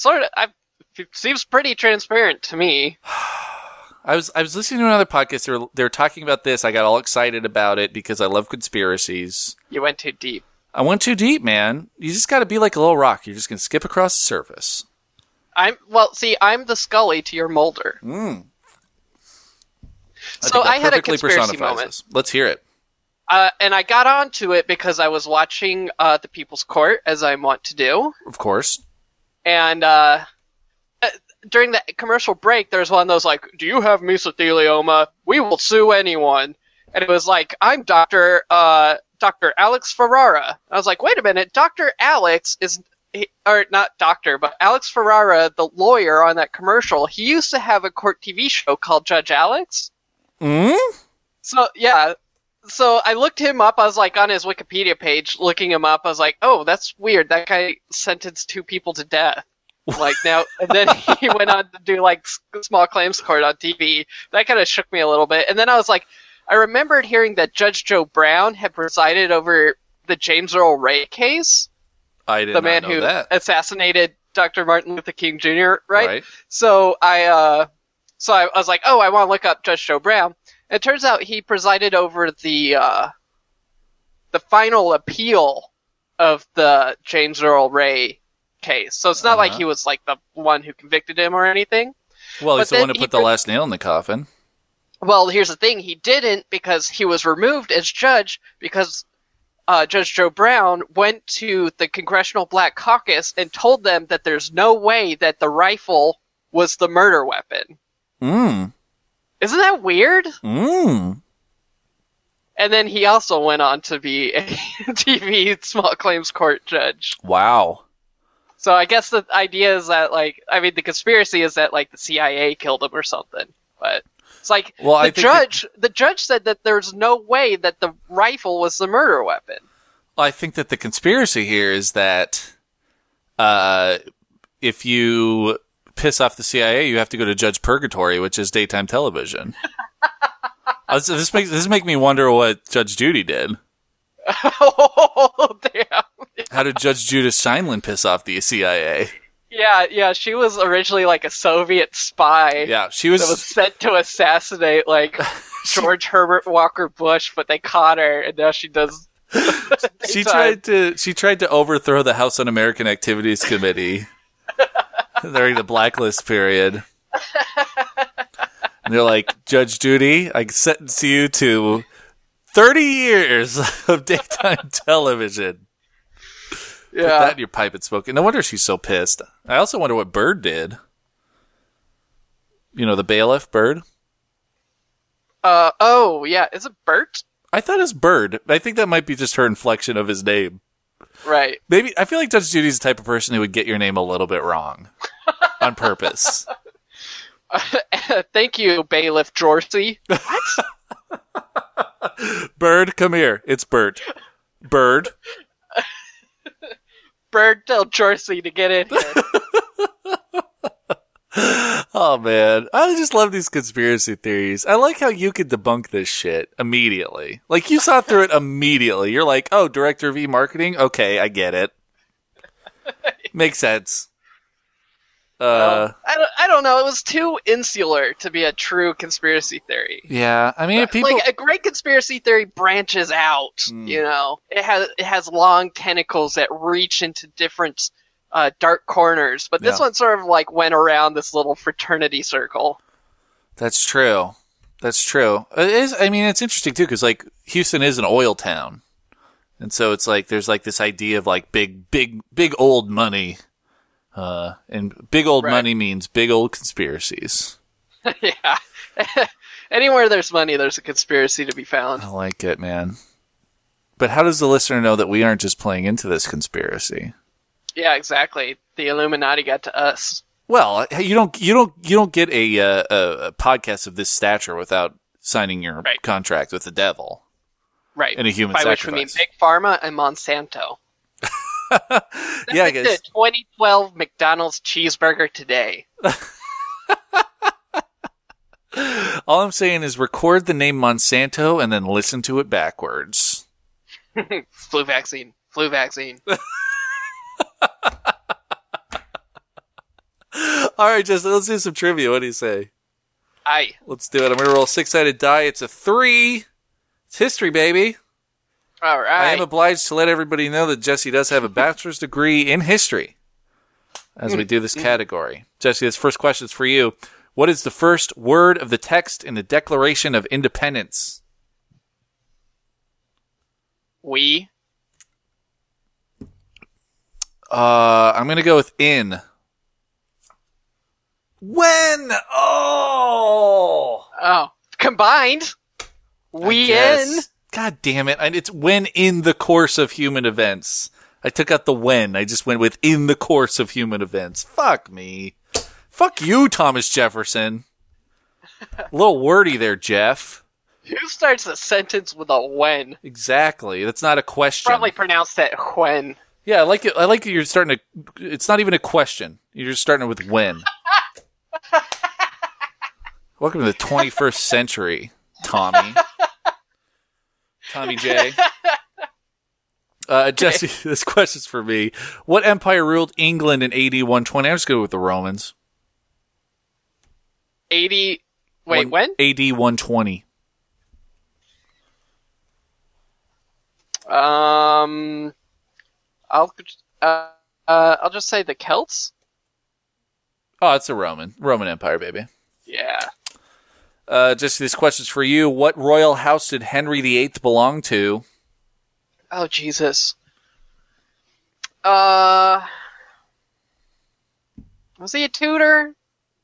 it seems pretty transparent to me. I was listening to another podcast. They were talking about this. I got all excited about it because I love conspiracies. You went too deep. I went too deep, man. You just got to be like a little rock. You're just going to skip across the surface. I'm the Scully to your Mulder. So think that I had a perfectly conspiracy personifies moment. us. Let's hear it. And I got onto it because I was watching The People's Court, as I want to do. Of course. And during the commercial break, there was one of those like, "Do you have mesothelioma? We will sue anyone." And it was like, "I'm Dr. Alex Ferrara." I was like, "Wait a minute, Dr. Alex or not doctor, but Alex Ferrara, the lawyer on that commercial, he used to have a court TV show called Judge Alex." So, yeah. So I looked him up. I was like on his Wikipedia page, looking him up. I was like, "Oh, that's weird. That guy sentenced 2 people to death." Like now, and then he went on to do like Small Claims Court on TV. That kind of shook me a little bit. And then I was like, I remembered hearing that Judge Joe Brown had presided over the James Earl Ray case, I did the not man know who that. assassinated Dr. Martin Luther King Jr. Right? Right. So I was like, oh, I want to look up Judge Joe Brown. And it turns out he presided over the final appeal of the James Earl Ray case. So it's not like he was like the one who convicted him or anything. Well, he's But the one then who he put the last nail in the coffin. Well, here's the thing. He didn't because he was removed as judge because Judge Joe Brown went to the Congressional Black Caucus and told them that there's no way that the rifle was the murder weapon. Isn't that weird? And then he also went on to be a TV Small Claims Court judge. Wow. So I guess the idea is that, the conspiracy is that, the CIA killed him or something. But it's like, Well, the judge said that there's no way that the rifle was the murder weapon. I think that the conspiracy here is that if you piss off the CIA, you have to go to Judge Purgatory, which is daytime television. This makes me wonder what Judge Judy did. Oh, damn. How did Judge Judith Steinlen piss off the CIA? Yeah, she was originally a Soviet spy. Yeah, she was that was sent to assassinate George Herbert Walker Bush, but they caught her, and now she does. She tried to overthrow the House Un-American Activities Committee during the blacklist period. And they're like, Judge Judy, I sentence you to 30 years of daytime television. Yeah. Put that in your pipe and smoke it. No wonder she's so pissed. I also wonder what Bird did. You know, the bailiff, Bird? Oh, yeah. Is it Bert? I thought it's Bird. I think that might be just her inflection of his name. Right. Maybe I feel like Judge Judy's the type of person who would get your name a little bit wrong on purpose. Thank you, Bailiff Jorsey. What? Bird, come here. It's Bird. Bird. Bird, tell Jorsey to get in here. Oh, man. I just love these conspiracy theories. I like how you could debunk this shit immediately. Like, you saw through it immediately. You're like, oh, Director of E-Marketing? Okay, I get it. Makes sense. I don't know. It was too insular to be a true conspiracy theory. Yeah, I mean, people... Like, a great conspiracy theory branches out, you know? It has long tentacles that reach into different dark corners, but this one sort of like went around this little fraternity circle. That's true. That's true. It is. I mean, it's interesting too because like Houston is an oil town, and so it's like there's like this idea of like big old money, and big old money means big old conspiracies. Yeah. Anywhere there's money, there's a conspiracy to be found. I like it, man. But how does the listener know that we aren't just playing into this conspiracy? Yeah, exactly. The Illuminati got to us. Well, you don't get a podcast of this stature without signing your contract with the devil. Right. And a human By sacrifice. which we mean Big Pharma and Monsanto. Yeah, I guess. The 2012 McDonald's cheeseburger today. All I'm saying is record the name Monsanto and then listen to it backwards. Flu vaccine. Flu vaccine. All right, Justin, let's do some trivia. What do you say? Aye. Let's do it. I'm going to roll a 6-sided die. It's a 3. It's history, baby. All right. I am obliged to let everybody know that Jesse does have a bachelor's degree in history as we do this category. Jesse, this first question is for you. What is the first word of the text in the Declaration of Independence? We. I'm going to go with in. When? Oh, combined. We in. God damn it. It's when in the course of human events. I took out the when. I just went with in the course of human events. Fuck me. Fuck you, Thomas Jefferson. A little wordy there, Jeff. Who starts a sentence with a when? Exactly. That's not a question. Probably pronounced that when. Yeah, I like it. I like that you're starting to. It's not even a question. You're just starting with when. Welcome to the 21st century, Tommy. Tommy J. Jesse, this question's for me. What empire ruled England in AD 120? I'm just going with the Romans. 80. Wait, when? AD 120. I'll just say the Celts. Oh, it's a Roman Empire, baby. Yeah. Jesse, this question's for you. What royal house did Henry VIII belong to? Oh, Jesus. Was he a Tudor?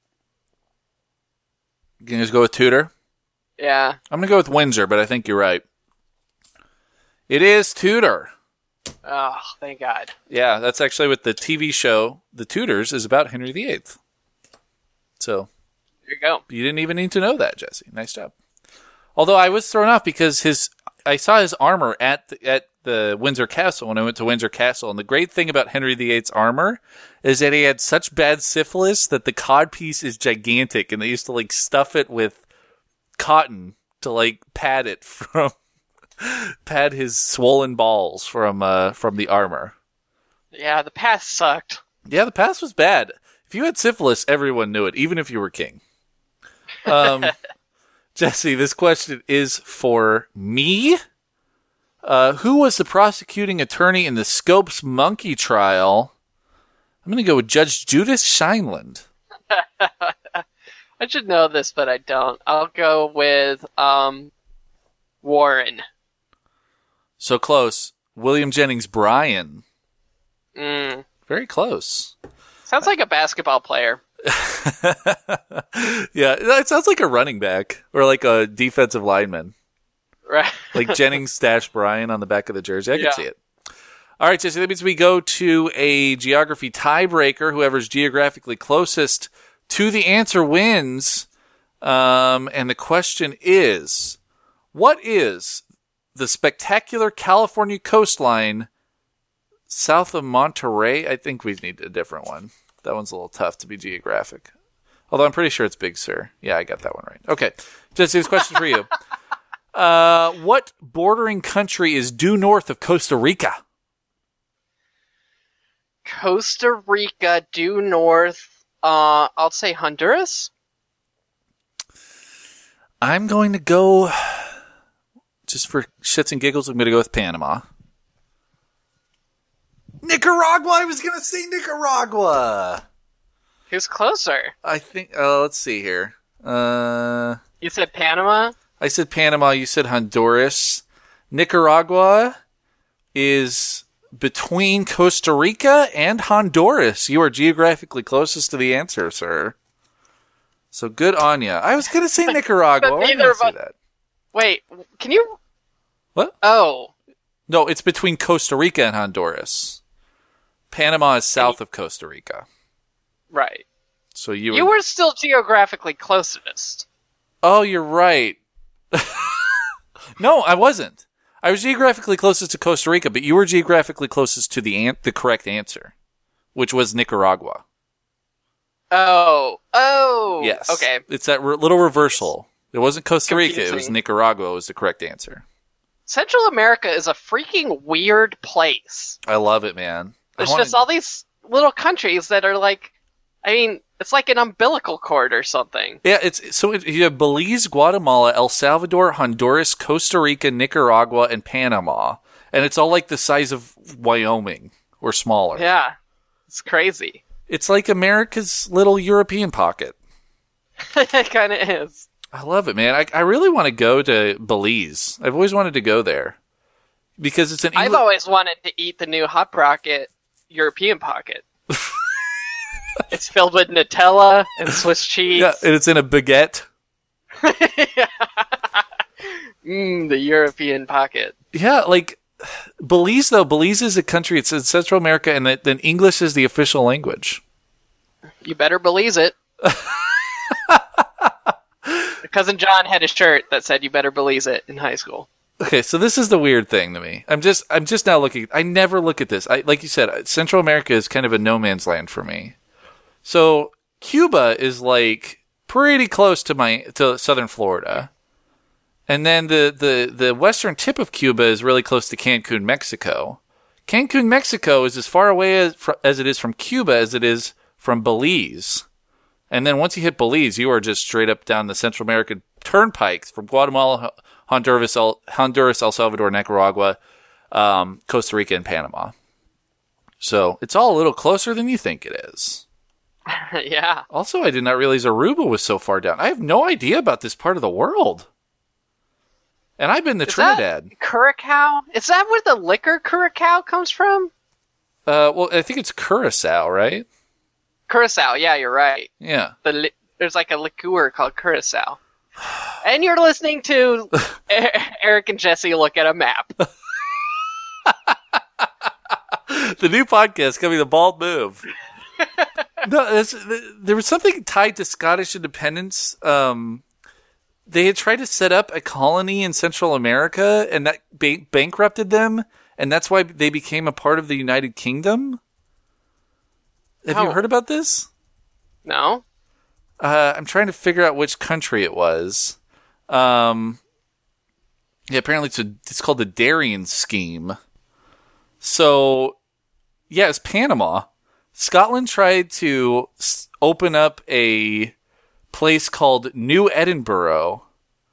You can just go with Tudor? Yeah. I'm going to go with Windsor, but I think you're right. It is Tudor. Oh, thank God. Yeah, that's actually what the TV show, The Tudors, is about Henry VIII. So, there you go. You didn't even need to know that, Jesse. Nice job. Although I was thrown off because I saw his armor at the Windsor Castle when I went to Windsor Castle, and the great thing about Henry VIII's armor is that he had such bad syphilis that the codpiece is gigantic, and they used to like stuff it with cotton to like pad his swollen balls from the armor. Yeah, the past sucked. Yeah, the past was bad. If you had syphilis, everyone knew it, even if you were king. Jesse, this question is for me. Who was the prosecuting attorney in the Scopes Monkey trial? I'm going to go with Judge Judith Scheindlin. I should know this, but I don't. I'll go with Warren. So close. William Jennings Bryan. Very close. Sounds like a basketball player. Yeah, it sounds like a running back or like a defensive lineman. Right. Like Jennings-Bryan on the back of the jersey. I can Yeah. see it. All right, Jesse, that means we go to a geography tiebreaker. Whoever's geographically closest to the answer wins. And the question is, what is the spectacular California coastline south of Monterey? I think we need a different one. That one's a little tough to be geographic. Although I'm pretty sure it's Big Sur. Yeah, I got that one right. Okay, Jesse, this question's for you. What bordering country is due north of Costa Rica? Costa Rica, due north. I'll say Honduras. I'm going to go, just for shits and giggles, I'm going to go with Panama. Nicaragua! I was going to say Nicaragua! Who's closer? I think, let's see here. You said Panama? I said Panama, you said Honduras. Nicaragua is between Costa Rica and Honduras. You are geographically closest to the answer, sir. So good on you. I was going to say Nicaragua. Why did I say that? Wait, can you... What? Oh. No, it's between Costa Rica and Honduras. Panama is south of Costa Rica. Right. So you were still geographically closest. Oh, you're right. No, I wasn't. I was geographically closest to Costa Rica, but you were geographically closest to the correct answer, which was Nicaragua. Oh. Yes. Okay. It's that little reversal. It wasn't Costa Rica. Confusing. It was Nicaragua was the correct answer. Central America is a freaking weird place. I love it, man. There's just all these little countries that are like, I mean, it's like an umbilical cord or something. Yeah, you have Belize, Guatemala, El Salvador, Honduras, Costa Rica, Nicaragua, and Panama. And it's all like the size of Wyoming or smaller. Yeah. It's crazy. It's like America's little European pocket. It kind of is. I love it, man. I really want to go to Belize. I've always wanted to go there. Because it's I've always wanted to eat the new Hot Rocket European pocket. It's filled with Nutella and Swiss cheese. Yeah, and it's in a baguette. The European pocket. Yeah, like Belize, though. Belize is a country. It's in Central America, and then English is the official language. You better believe it. Cousin John had a shirt that said "You better believe it" in high school. Okay, so this is the weird thing to me. I'm just now looking. I never look at this. Like you said, Central America is kind of a no man's land for me. So Cuba is like pretty close to southern Florida, and then the western tip of Cuba is really close to Cancun, Mexico. Cancun, Mexico is as far away as it is from Cuba as it is from Belize. And then once you hit Belize, you are just straight up down the Central American turnpikes from Guatemala, Honduras, El Salvador, Nicaragua, Costa Rica, and Panama. So it's all a little closer than you think it is. Yeah. Also, I did not realize Aruba was so far down. I have no idea about this part of the world. And I've been to Trinidad. Curacao? Is that where the liquor Curacao comes from? Well, I think it's Curacao, right? Curacao, yeah, you're right. Yeah. There's like a liqueur called Curacao. And you're listening to Eric and Jesse look at a map. The new podcast coming, The Bald Move. No, there was something tied to Scottish independence. They had tried to set up a colony in Central America, and that bankrupted them, and that's why they became a part of the United Kingdom. Have you heard about this? No. I'm trying to figure out which country it was. Yeah, apparently it's called the Darien Scheme. So, yeah, it's Panama. Scotland tried to open up a place called New Edinburgh.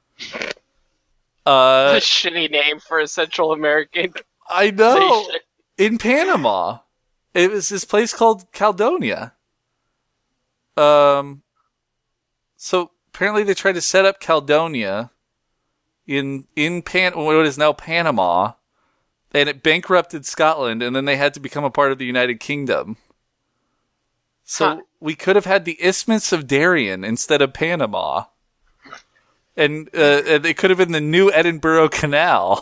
A shitty name for a Central American. I know. Nation. In Panama. It was this place called Caledonia. So apparently they tried to set up Caledonia in what is now Panama, and it bankrupted Scotland, and then they had to become a part of the United Kingdom. So we could have had the Isthmus of Darien instead of Panama. and it could have been the new Edinburgh Canal.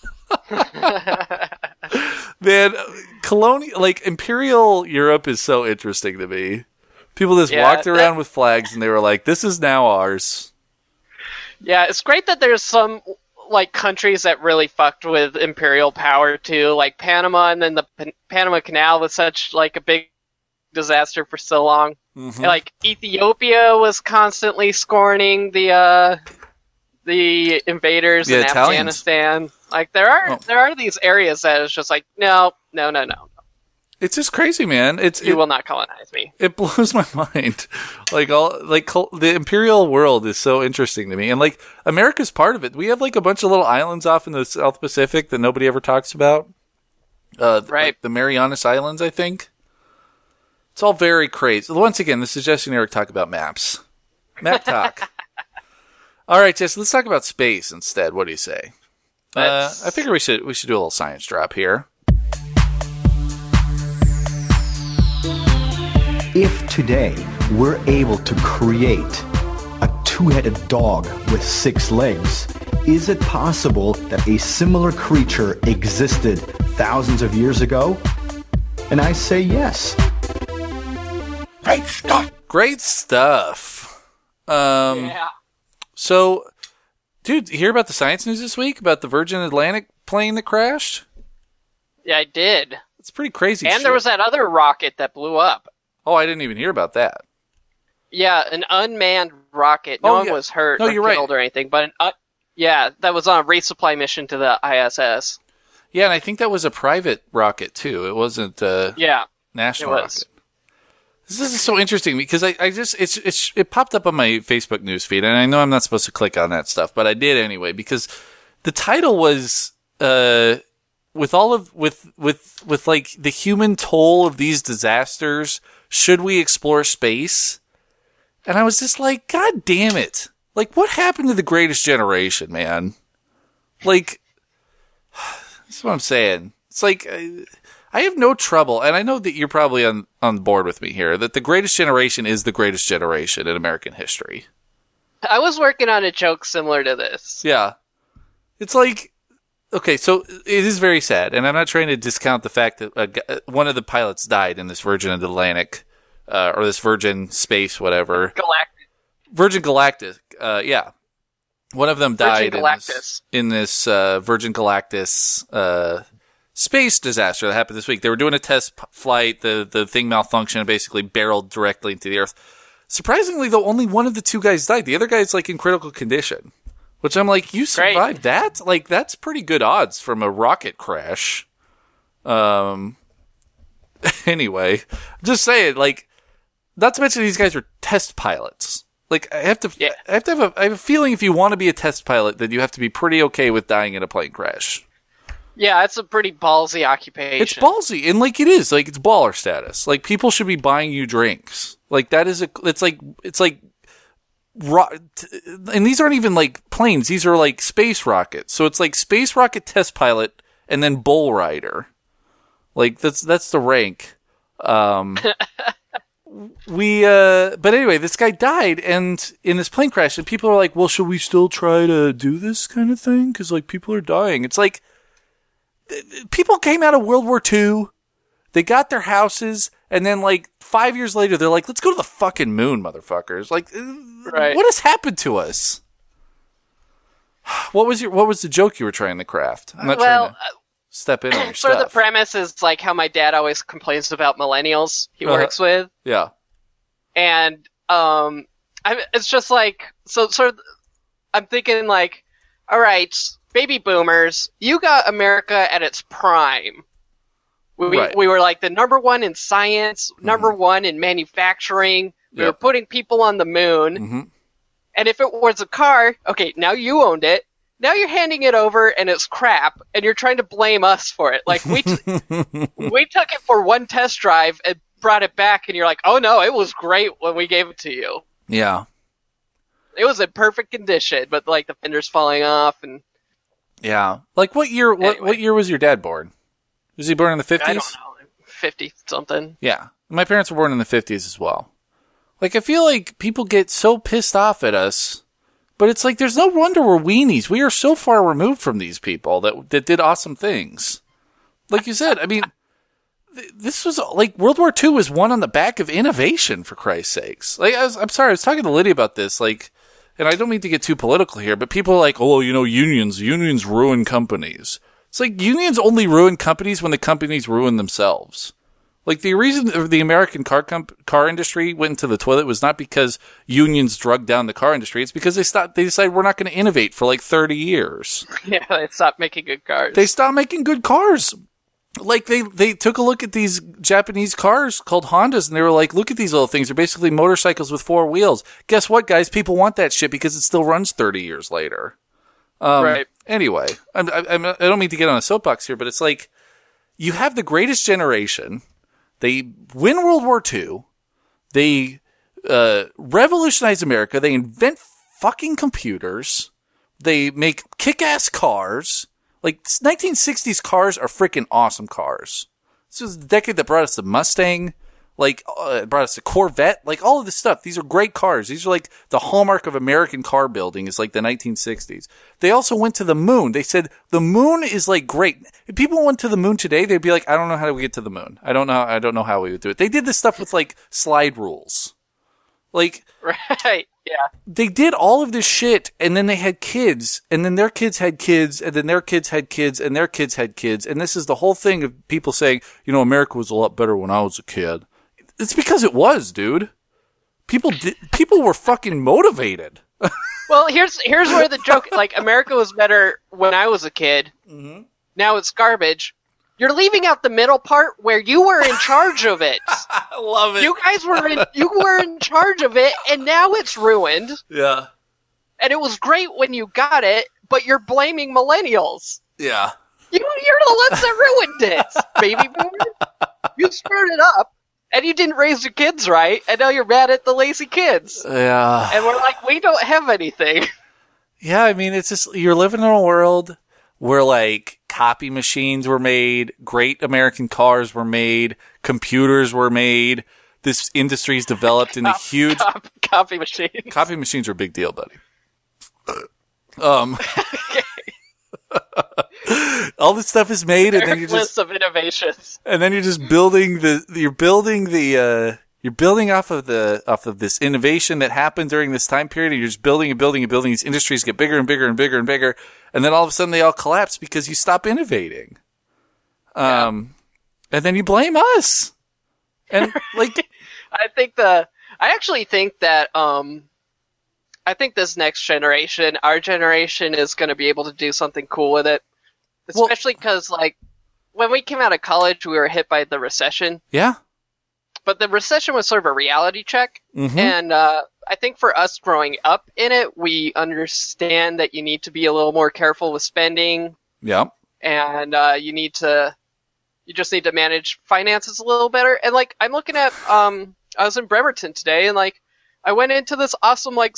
Man, Imperial Europe is so interesting to me. People just walked around with flags and they were like, this is now ours. Yeah, it's great that there's some countries that really fucked with imperial power too, like Panama, and then the Panama Canal was such a big disaster for so long. Mm-hmm. And, Ethiopia was constantly scorning the invaders in Italians. Afghanistan. There are these areas that is just no. It's just crazy, man. You will not colonize me. It blows my mind. The imperial world is so interesting to me, and America's part of it. We have a bunch of little islands off in the South Pacific that nobody ever talks about. Right, the Marianas Islands, I think. It's all very crazy. Once again, the suggestion Eric talk about maps. Map talk. All right, Jess, let's talk about space instead. What do you say? I figure we should do a little science drop here. If today we're able to create a two-headed dog with 6 legs, is it possible that a similar creature existed thousands of years ago? And I say yes. Great stuff. Great stuff. Yeah. So, dude, you hear about the science news this week about the Virgin Atlantic plane that crashed? Yeah, I did. It's pretty crazy. And there was that other rocket that blew up. Oh, I didn't even hear about that. Yeah, an unmanned rocket. No one was hurt or killed or anything, but that was on a resupply mission to the ISS. Yeah, and I think that was a private rocket too. It wasn't a national rocket. This is so interesting because it popped up on my Facebook news feed, and I know I'm not supposed to click on that stuff, but I did anyway because the title was with the human toll of these disasters, should we explore space? And I was just like, God damn it. What happened to the greatest generation, man? That's what I'm saying. It's I have no trouble, and I know that you're probably on board with me here, that the greatest generation is the greatest generation in American history. I was working on a joke similar to this. Yeah. It's okay, so it is very sad, and I'm not trying to discount the fact that one of the pilots died in this Virgin Atlantic, or this Virgin Space, whatever. Virgin Galactic, yeah. One of them died in this Virgin Galactus space disaster that happened this week. They were doing a test flight, the thing malfunctioned and basically barreled directly into the Earth. Surprisingly, though, only one of the 2 guys died. The other guy's in critical condition. Which I'm you survived that? That's pretty good odds from a rocket crash. Anyway, just saying, not to mention these guys are test pilots. I have a feeling if you want to be a test pilot, then you have to be pretty okay with dying in a plane crash. Yeah, it's a pretty ballsy occupation. It's ballsy, and it is, it's baller status. People should be buying you drinks. That is and these aren't even planes. These are space rockets. So it's space rocket test pilot and then bull rider. That's the rank. But anyway, this guy died and in this plane crash, and people are well, should we still try to do this kind of thing? Cause people are dying. It's people came out of World War II. They got their houses, and then 5 years later, they're let's go to the fucking moon, motherfuckers. Right. What has happened to us? What was the joke you were trying to craft? I'm not trying to step in on your stuff. The premise is how my dad always complains about millennials he works with. Yeah. And it's just I'm thinking all right, baby boomers, you got America at its prime. We were the number 1 in science, number 1 in manufacturing. We were putting people on the moon. Mm-hmm. And if it was a car, okay, now you owned it. Now you're handing it over and it's crap, and you're trying to blame us for it. We took it for one test drive and brought it back, and you're oh no, it was great when we gave it to you. Yeah. It was in perfect condition, but the fender's falling off and. Yeah. What year? What year was your dad born? Was he born in the 50s? I don't know, 50 something. Yeah, my parents were born in the 50s as well. I feel people get so pissed off at us But it's like, there's no wonder we're weenies. We are so far removed from these people that did awesome things. Like you said, I mean, this was like World War II was won on the back of innovation, for Christ's sakes. Like, I'm sorry, I was talking to Lydia about this, like, and I don't mean to get too political here, but people are like, oh, unions ruin companies. It's like, unions only ruin companies when the companies ruin themselves. Like, the reason the American car industry went into the toilet was not because unions drugged down the car industry. It's because they decided we're not going to innovate for like 30 years. Yeah, they stopped making good cars. They stopped making good cars. Like, they took a look at these Japanese cars called Hondas, and they were like, look at these little things. They're basically motorcycles with 4 wheels. Guess what, guys? People want that shit because it still runs 30 years later. Right. Anyway, I don't mean to get on a soapbox here, but it's like, you have the greatest generation. They win World War II. They revolutionize America. They invent fucking computers. They make kick-ass cars. Like, 1960s cars are freaking awesome cars. This was the decade that brought us the Mustang. Like, it brought us the Corvette. Like, all of this stuff. These are great cars. These are like the hallmark of American car building is like the 1960s. They also went to the moon. They said the moon is like great. If people went to the moon today, they'd be like, I don't know how we get to the moon. I don't know how we would do it. They did this stuff with like slide rules. Like, right. Yeah. They did all of this shit, and then they had kids, and then their kids had kids, and then their kids had kids, and their kids had kids. And this is the whole thing of people saying, America was a lot better when I was a kid. It's because it was, dude. People were fucking motivated. Well, here's where the joke, like, America was better when I was a kid. Mm-hmm. Now it's garbage. You're leaving out the middle part where you were in charge of it. I love it. You guys were in charge of it, and now it's ruined. Yeah. And it was great when you got it, but you're blaming millennials. Yeah. You're the ones that ruined it, baby boomer. You screwed it up. And you didn't raise your kids right, and now you're mad at the lazy kids. Yeah. And we're like, we don't have anything. Yeah, I mean, it's just, you're living in a world where, like, copy machines were made, great American cars were made, computers were made, this industry's developed in a huge... Copy machines. Copy machines are a big deal, buddy. All this stuff is made, and then you're just list of innovations. And then you're just building you're building off of this innovation that happened during this time period. And you're just building and building and building. These industries get bigger and bigger and bigger and bigger, and then all of a sudden they all collapse because you stop innovating. And then you blame us. And like, I actually think that I think this next generation, our generation, is going to be able to do something cool with it. Especially because, like, when we came out of college, we were hit by the recession. Yeah. But the recession was sort of a reality check. Mm-hmm. And I think for us growing up in it, we understand that you need to be a little more careful with spending. Yeah. And you just need to manage finances a little better. And, like, I'm looking at, I was in Bremerton today, and, like, I went into this awesome, like,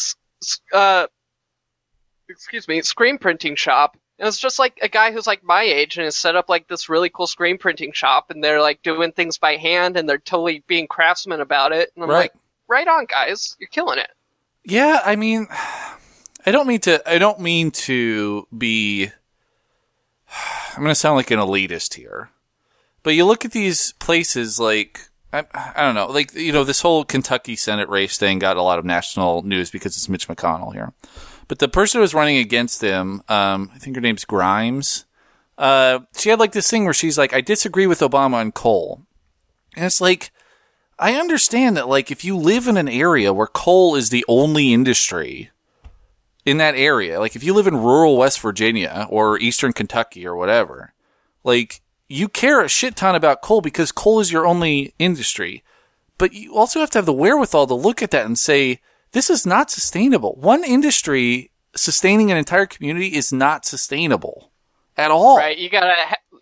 screen printing shop. And it's just like a guy who's like my age and has set up like this really cool screen printing shop, and they're like doing things by hand, and they're totally being craftsmen about it. And I'm like, right on, guys, you're killing it. Yeah, I mean, I don't mean to be. I'm going to sound like an elitist here, but you look at these places like I don't know, like this whole Kentucky Senate race thing got a lot of national news because it's Mitch McConnell here. But the person who was running against him, I think her name's Grimes, she had like this thing where she's like, I disagree with Obama on coal. And it's like, I understand that like if you live in an area where coal is the only industry in that area, like if you live in rural West Virginia or Eastern Kentucky or whatever, like you care a shit ton about coal because coal is your only industry. But you also have to have the wherewithal to look at that and say, this is not sustainable. One industry sustaining an entire community is not sustainable at all. Right. You gotta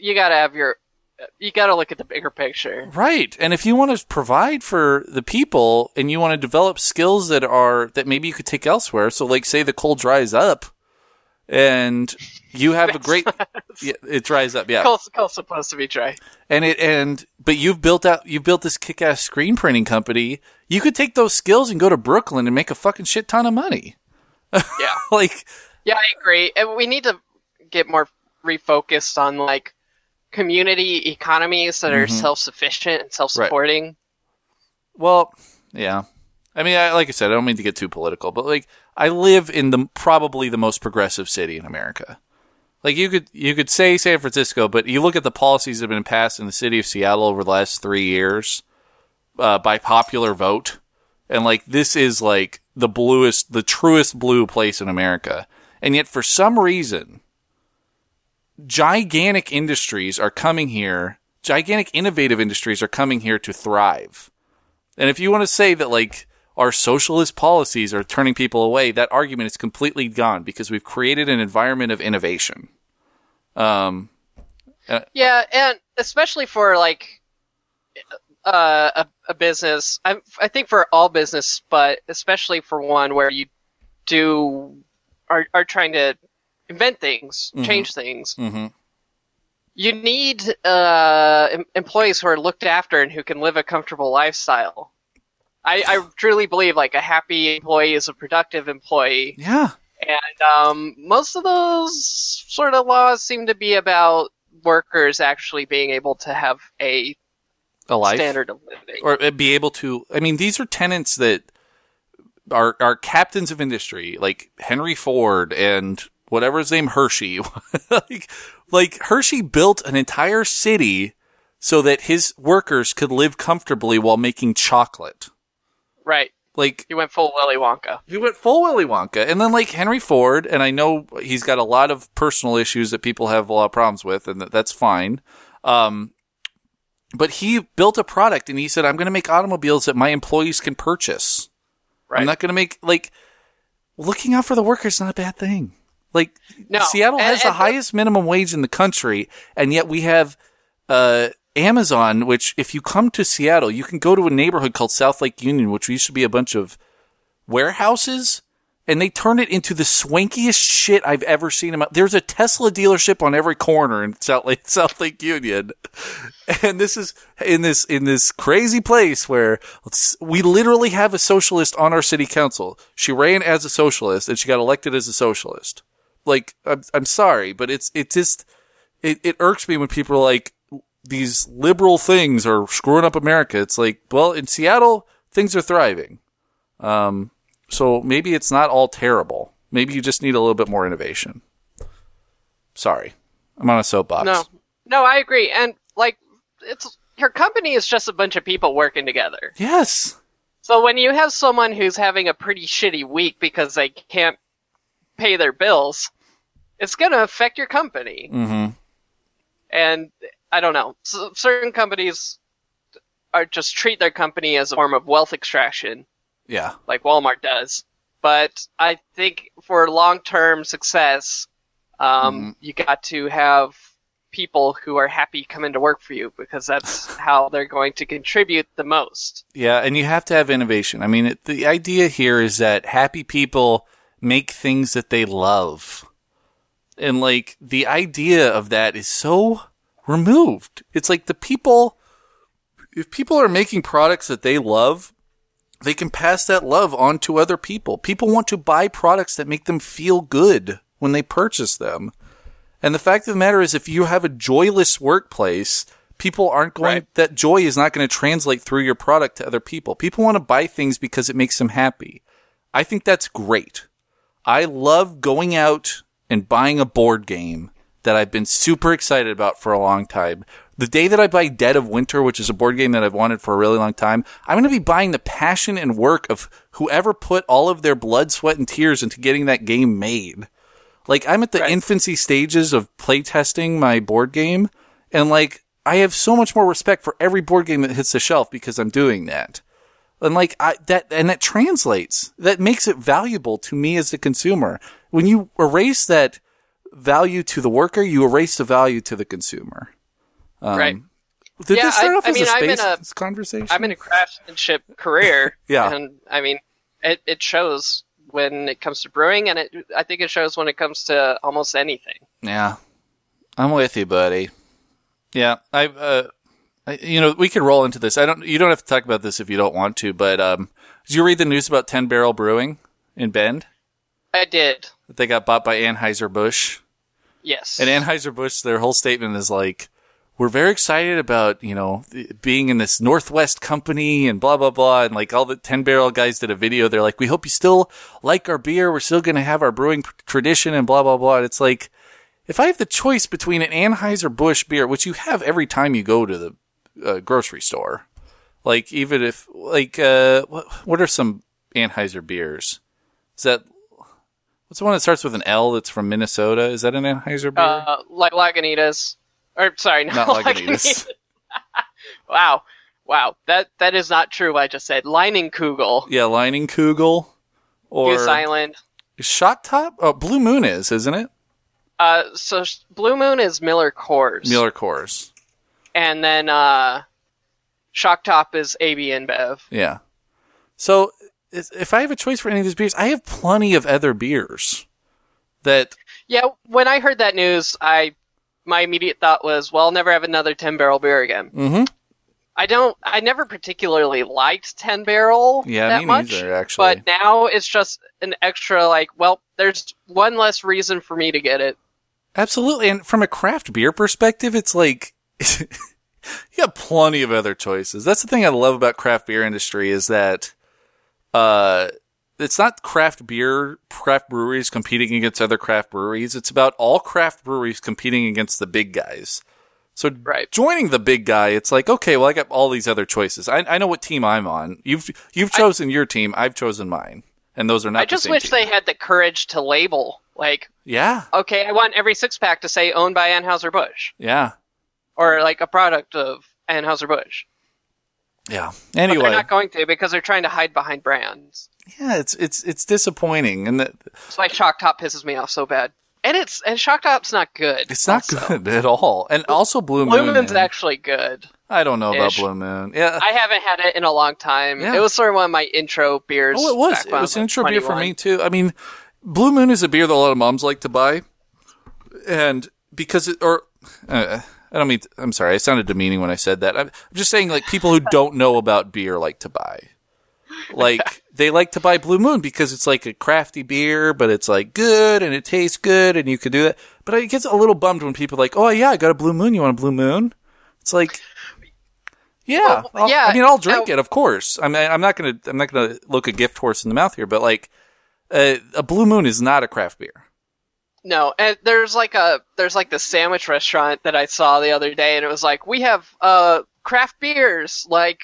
look at the bigger picture. Right. And if you want to provide for the people and you want to develop skills that maybe you could take elsewhere. So like say the coal dries up and you have a great, it dries up. Yeah. Coal's supposed to be dry. But you've built this kick-ass screen printing company. You could take those skills and go to Brooklyn and make a fucking shit ton of money. Yeah. Like, yeah, I agree. And we need to get more refocused on like community economies that are self-sufficient and self-supporting. Right. Well, yeah. I mean, like I said, I don't mean to get too political, but like I live in probably the most progressive city in America. Like you could say San Francisco, but you look at the policies that have been passed in the city of Seattle over the last 3 years by popular vote, and like this is like the truest blue place in America. And yet for some reason, gigantic industries are coming here, gigantic innovative industries are coming here to thrive. And if you want to say that like our socialist policies are turning people away, that argument is completely gone because we've created an environment of innovation. Yeah, and especially for like a business, I think for all business, but especially for one where you are trying to invent things, change things. You need employees who are looked after and who can live a comfortable lifestyle. I truly believe like a happy employee is a productive employee. Yeah. And most of those sort of laws seem to be about workers actually being able to have a life, standard of living. Or be able to, I mean, these are tenants that are captains of industry, like Henry Ford and whatever his name, Hershey. like Hershey built an entire city so that his workers could live comfortably while making chocolate. Right. Like he went full Willy Wonka. And then like Henry Ford, and I know he's got a lot of personal issues that people have a lot of problems with, and that's fine. But he built a product and he said, I'm going to make automobiles that my employees can purchase. Right. I'm not going to make, like, looking out for the workers is not a bad thing. Like, no. Seattle has the highest minimum wage in the country, and yet we have Amazon, which if you come to Seattle, you can go to a neighborhood called South Lake Union, which used to be a bunch of warehouses, and they turn it into the swankiest shit I've ever seen. There's a Tesla dealership on every corner in South Lake Union. And this is in this crazy place where we literally have a socialist on our city council. She ran as a socialist and she got elected as a socialist. Like, I'm sorry, but it irks me when people are like, these liberal things are screwing up America. It's like, well, in Seattle, things are thriving. So maybe it's not all terrible. Maybe you just need a little bit more innovation. Sorry. I'm on a soapbox. No, I agree. And like, your company is just a bunch of people working together. Yes. So when you have someone who's having a pretty shitty week because they can't pay their bills, it's going to affect your company. And I don't know. Certain companies just treat their company as a form of wealth extraction. Yeah. Like Walmart does. But I think for long-term success, you got to have people who are happy come into work for you because that's how they're going to contribute the most. Yeah, and you have to have innovation. I mean, the idea here is that happy people make things that they love. And like the idea of that is so removed. It's like if people are making products that they love, they can pass that love on to other people. People want to buy products that make them feel good when they purchase them. And the fact of the matter is, if you have a joyless workplace, people aren't going, that joy is not going to translate through your product to other people. People want to buy things because it makes them happy. I think that's great. I love going out and buying a board game that I've been super excited about for a long time. The day that I buy Dead of Winter, which is a board game that I've wanted for a really long time, I'm going to be buying the passion and work of whoever put all of their blood, sweat, and tears into getting that game made. Like, I'm at the infancy stages of playtesting my board game, and like, I have so much more respect for every board game that hits the shelf because I'm doing that. And like, that translates. That makes it valuable to me as the consumer. When you erase that value to the worker, you erase the value to the consumer. Right. Did this start off as a space conversation? I'm in a craftsmanship career. Yeah. And I mean, it shows when it comes to brewing, and I think it shows when it comes to almost anything. Yeah. I'm with you, buddy. Yeah. We could roll into this. You don't have to talk about this if you don't want to, but did you read the news about 10 Barrel Brewing in Bend? I did. They got bought by Anheuser-Busch. Yes. And Anheuser-Busch, their whole statement is like, we're very excited about, being in this Northwest company and blah, blah, blah. And like all the 10 Barrel guys did a video. They're like, we hope you still like our beer. We're still going to have our brewing tradition and blah, blah, blah. And it's like, if I have the choice between an Anheuser-Busch beer, which you have every time you go to the grocery store, like even if, like, what are some Anheuser beers? Is that, what's the one that starts with an L that's from Minnesota? Is that an Anheuser beer? Like Lagunitas. Or, sorry, not Lagunitas. Wow. That is not true what I just said. Leinenkugel. Yeah, Leinenkugel. Or Goose Island. Shock Top? Oh, Blue Moon isn't it? So Blue Moon is Miller Coors. Miller Coors. And then, Shock Top is AB InBev. Yeah. So, if I have a choice for any of these beers, I have plenty of other beers that... Yeah, when I heard that news, my immediate thought was, well, I'll never have another 10 Barrel beer again. Mm-hmm. I never particularly liked 10 Barrel that much. Yeah, me neither, actually. But now it's just an extra, like, well, there's one less reason for me to get it. Absolutely. And from a craft beer perspective, it's like, you got plenty of other choices. That's the thing I love about craft beer industry is that, it's not craft breweries competing against other craft breweries. It's about all craft breweries competing against the big guys. So joining the big guy, it's like, okay, well, I got all these other choices. I know what team I'm on. You've chosen your team. I've chosen mine. And those are not the same I just wish team. they had the courage to label, like, yeah, okay, I want every 6-pack to say owned by Anheuser-Busch. Yeah. Or, like, a product of Anheuser-Busch. Yeah. Anyway. But they're not going to because they're trying to hide behind brands. Yeah, it's disappointing. And it's why Shock Top pisses me off so bad. And Shock Top's not good. It's not good at all. And also Blue Moon. Blue Moon's actually good. I don't know about Blue Moon. Yeah, I haven't had it in a long time. Yeah. It was sort of one of my intro beers. Oh, it was. It was an intro beer for me too. I mean, Blue Moon is a beer that a lot of moms like to buy, and because I'm sorry, I sounded demeaning when I said that. I'm just saying, like, people who don't know about beer like to buy. Like, they like to buy Blue Moon because it's like a crafty beer, but it's like good and it tastes good and you can do that. But I get a little bummed when people are like, oh yeah, I got a Blue Moon. You want a Blue Moon? It's like, yeah, well, yeah. I'll drink it, of course. I'm not gonna look a gift horse in the mouth here, but like, a Blue Moon is not a craft beer. No, and there's like the sandwich restaurant that I saw the other day, and it was like, we have craft beers like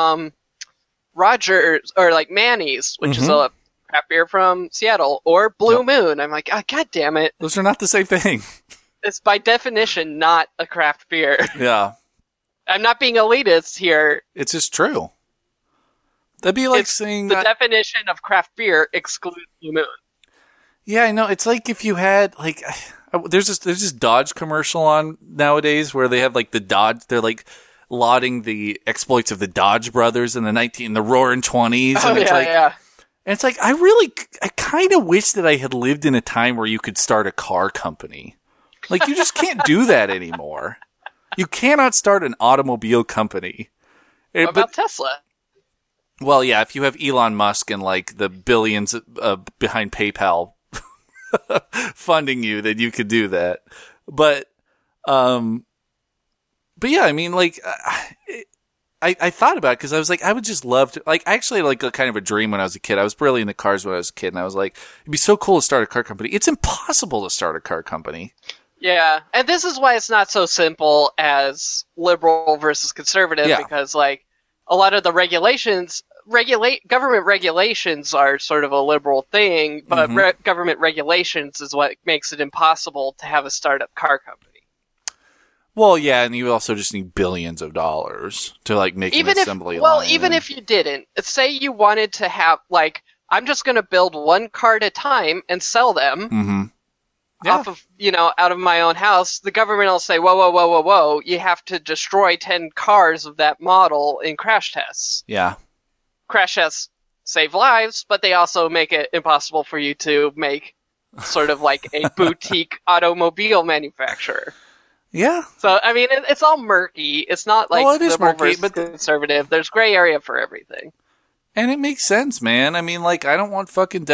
Rogers or like Manny's, which is a craft beer from Seattle, or Blue Moon. I'm like, oh, God damn it! Those are not the same thing. It's by definition not a craft beer. Yeah, I'm not being elitist here. It's just true. That'd be like saying the definition of craft beer excludes Blue Moon. Yeah, I know. It's like if you had like, there's this Dodge commercial on nowadays where they have like the Dodge. They're like lauding the exploits of the Dodge brothers in the Roaring 20s, and and it's like I kind of wish that I had lived in a time where you could start a car company. Like, you just can't do that anymore. You cannot start an automobile company. What about Tesla? Well, yeah, if you have Elon Musk and like the billions behind PayPal funding you, then you could do that. But yeah, I mean, like, I thought about it because I was like, I would just love to, like, I actually had like a kind of a dream when I was a kid. I was really into cars when I was a kid, and I was like, it'd be so cool to start a car company. It's impossible to start a car company. Yeah, and this is why it's not so simple as liberal versus conservative, because like a lot of the government regulations are sort of a liberal thing, but government regulations is what makes it impossible to have a startup car company. Well, yeah, and you also just need billions of dollars to like make an assembly line. Well, even if you didn't, say you wanted to have like, I'm just going to build one car at a time and sell them. Off of, out of my own house, the government will say, whoa, you have to destroy 10 cars of that model in crash tests. Yeah. Crash tests save lives, but they also make it impossible for you to make sort of like a boutique automobile manufacturer. Yeah. So, I mean, it's all murky. It's not like it is liberal murky, versus conservative. There's gray area for everything. And it makes sense, man. I mean, like, I don't want fucking death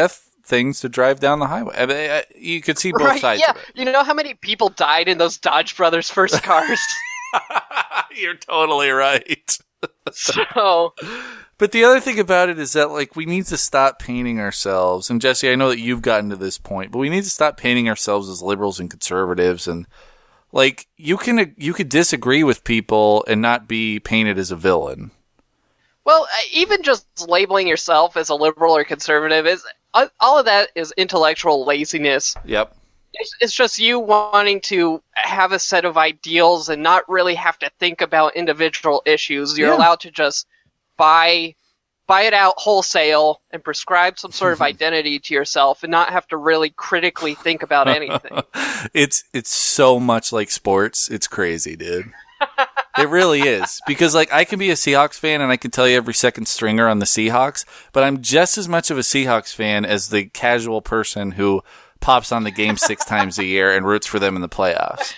things to drive down the highway. I mean, you could see both sides of it. You know how many people died in those Dodge Brothers first cars? You're totally right. So, but the other thing about it is that, like, we need to stop painting ourselves. And Jesse, I know that you've gotten to this point, but we need to stop painting ourselves as liberals and conservatives. And like, you could disagree with people and not be painted as a villain. well, even just labeling yourself as a liberal or conservative is all of that is intellectual laziness. Yep. It's just you wanting to have a set of ideals and not really have to think about individual issues. You're allowed to just buy it out wholesale and prescribe some sort of identity to yourself and not have to really critically think about anything. It's so much like sports. It's crazy, dude. It really is. Because, like, I can be a Seahawks fan and I can tell you every second stringer on the Seahawks, but I'm just as much of a Seahawks fan as the casual person who pops on the game 6 times a year and roots for them in the playoffs.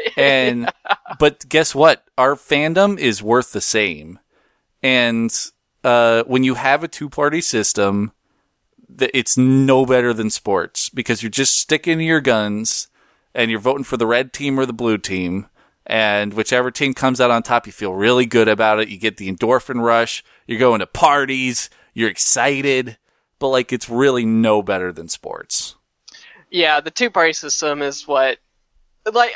But guess what? Our fandom is worth the same. And when you have a 2-party system, it's no better than sports because you're just sticking to your guns and you're voting for the red team or the blue team. And whichever team comes out on top, you feel really good about it. You get the endorphin rush. You're going to parties. You're excited. But, like, it's really no better than sports. Yeah, the 2-party system is what... Like,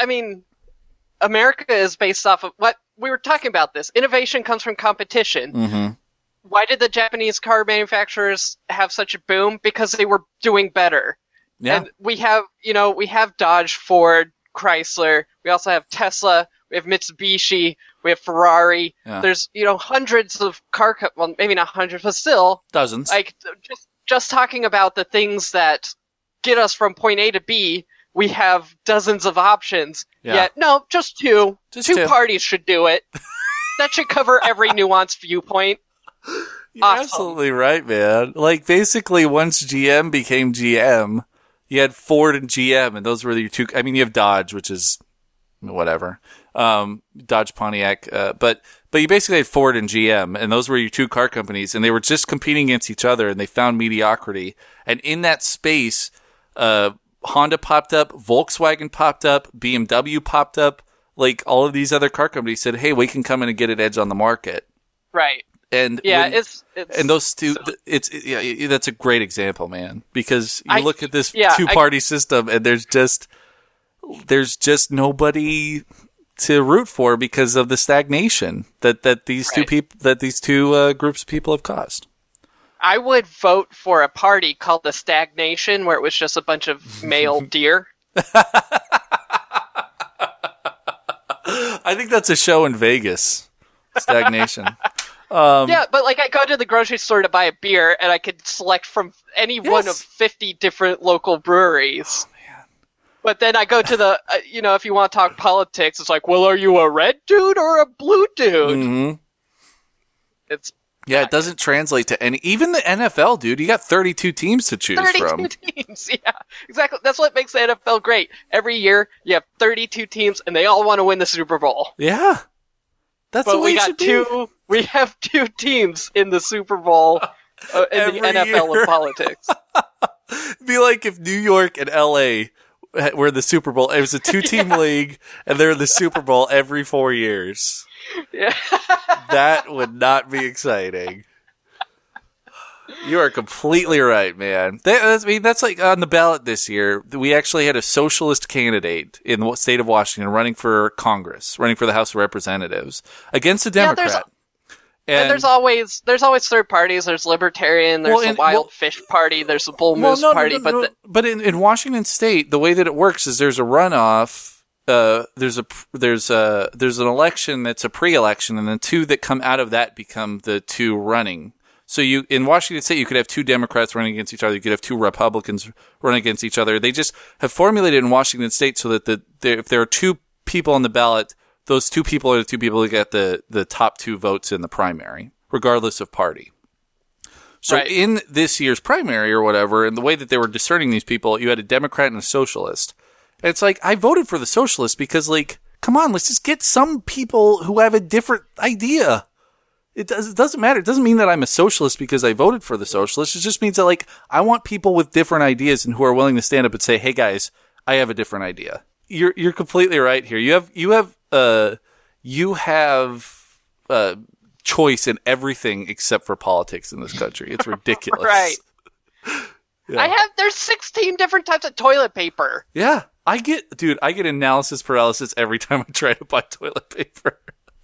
America is based off of... What we were talking about this. Innovation comes from competition. Mm-hmm. Why did the Japanese car manufacturers have such a boom? Because they were doing better. Yeah. And we have Dodge, Ford, Chrysler. We also have Tesla. We have Mitsubishi. We have Ferrari. Yeah. There's, hundreds of well, maybe not hundreds, but still. Dozens. Like, just talking about the things that get us from point A to B, we have dozens of options. Yeah. Yet, no, just two. Just two two. parties should do it. That should cover every nuanced viewpoint. You're Awesome. absolutely right, man. Like, basically, once GM became GM, you had Ford and GM, and those were your two. I mean, you have Dodge, which is whatever, Dodge Pontiac, but you basically had Ford and GM, and those were your 2 car companies, and they were just competing against each other, and they found mediocrity. And in that space, Honda popped up, Volkswagen popped up, BMW popped up. Like, all of these other car companies said, "Hey, we can come in and get an edge on the market." Right. And yeah, and those two, that's a great example, man. Because you look at this 2-party system, and there's just nobody to root for because of the stagnation that these two groups of people have caused. I would vote for a party called the Stagnation, where it was just a bunch of male deer. I think that's a show in Vegas. Stagnation. Yeah, but like I go to the grocery store to buy a beer, and I could select from any one of 50 different local breweries. Oh, man. But then I go to the, if you want to talk politics, it's like, well, are you a red dude or a blue dude? Mm-hmm. It doesn't translate to any. Even the NFL, dude, you got 32 teams to choose from. 32 teams, yeah, exactly. That's what makes the NFL great. Every year, you have 32 teams, and they all want to win the Super Bowl. Yeah. That's but the way it should be. We have 2 teams in the Super Bowl in the NFL year. of politics. It'd be like if New York and LA were in the Super Bowl. It was a 2-team league, and they're in the Super Bowl every 4 years. Yeah. That would not be exciting. You are completely right, man. That's like on the ballot this year. We actually had a socialist candidate in the state of Washington running for Congress, running for the House of Representatives against a Democrat. And there's always third parties. There's Libertarian. There's the Wild Fish Party. There's the Bull Moose Party. But in Washington State, the way that it works is there's a runoff. There's an election that's a pre-election, and the 2 that come out of that become the 2 running. So in Washington State, you could have 2 Democrats running against each other. You could have 2 Republicans running against each other. They just have formulated in Washington State so that if there are 2 people on the ballot, those 2 people are the 2 people who get the top 2 votes in the primary, regardless of party. So in this year's primary or whatever, and the way that they were discerning these people, you had a Democrat and a socialist. And it's like, I voted for the socialist because, like, come on, let's just get some people who have a different idea. It doesn't matter. It doesn't mean that I'm a socialist because I voted for the socialists. It just means that, like, I want people with different ideas and who are willing to stand up and say, "Hey guys, I have a different idea." You're completely right here. You have choice in everything except for politics in this country. It's ridiculous. Right. Yeah. There's 16 different types of toilet paper. Yeah. I get analysis paralysis every time I try to buy toilet paper.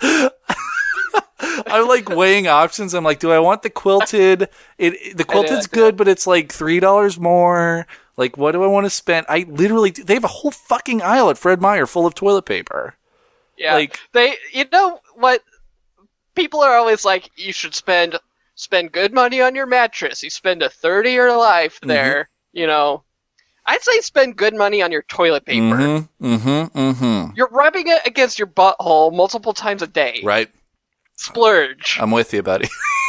I'm like weighing options. I'm like, do I want the quilted? The quilted's good, but it's like $3 more. Like, what do I want to spend? They have a whole fucking aisle at Fred Meyer full of toilet paper. Yeah. Like, you know what? People are always like, you should spend good money on your mattress. You spend a third of your life there, you know. I'd say spend good money on your toilet paper. You're rubbing it against your butthole multiple times a day. Right. Splurge. I'm with you, buddy.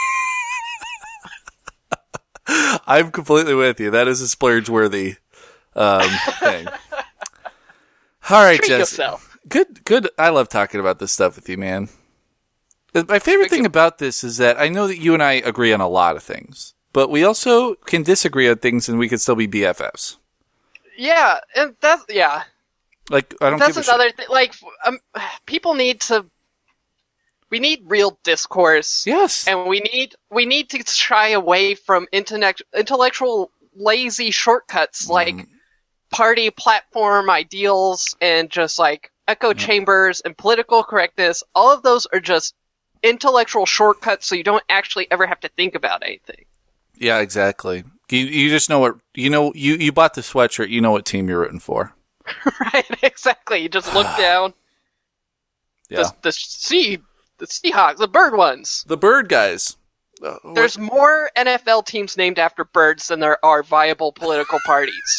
I'm completely with you. That is a splurge-worthy thing. All right, Treat Jesse. yourself. Good. I love talking about this stuff with you, man. My favorite thing about this is that I know that you and I agree on a lot of things, but we also can disagree on things and we can still be BFFs. Yeah, and yeah. Like, I don't give a shit. That's another thing. Like, people we need real discourse. Yes. And we need to shy away from intellectual lazy shortcuts like party platform ideals and just like echo chambers and political correctness. All of those are just intellectual shortcuts so you don't actually ever have to think about anything. Yeah, exactly. You just know what, you bought the sweatshirt, you know what team you're rooting for. Right, exactly. You just look down. Yeah. The Seahawks, the bird ones. The bird guys. There's more NFL teams named after birds than there are viable political parties.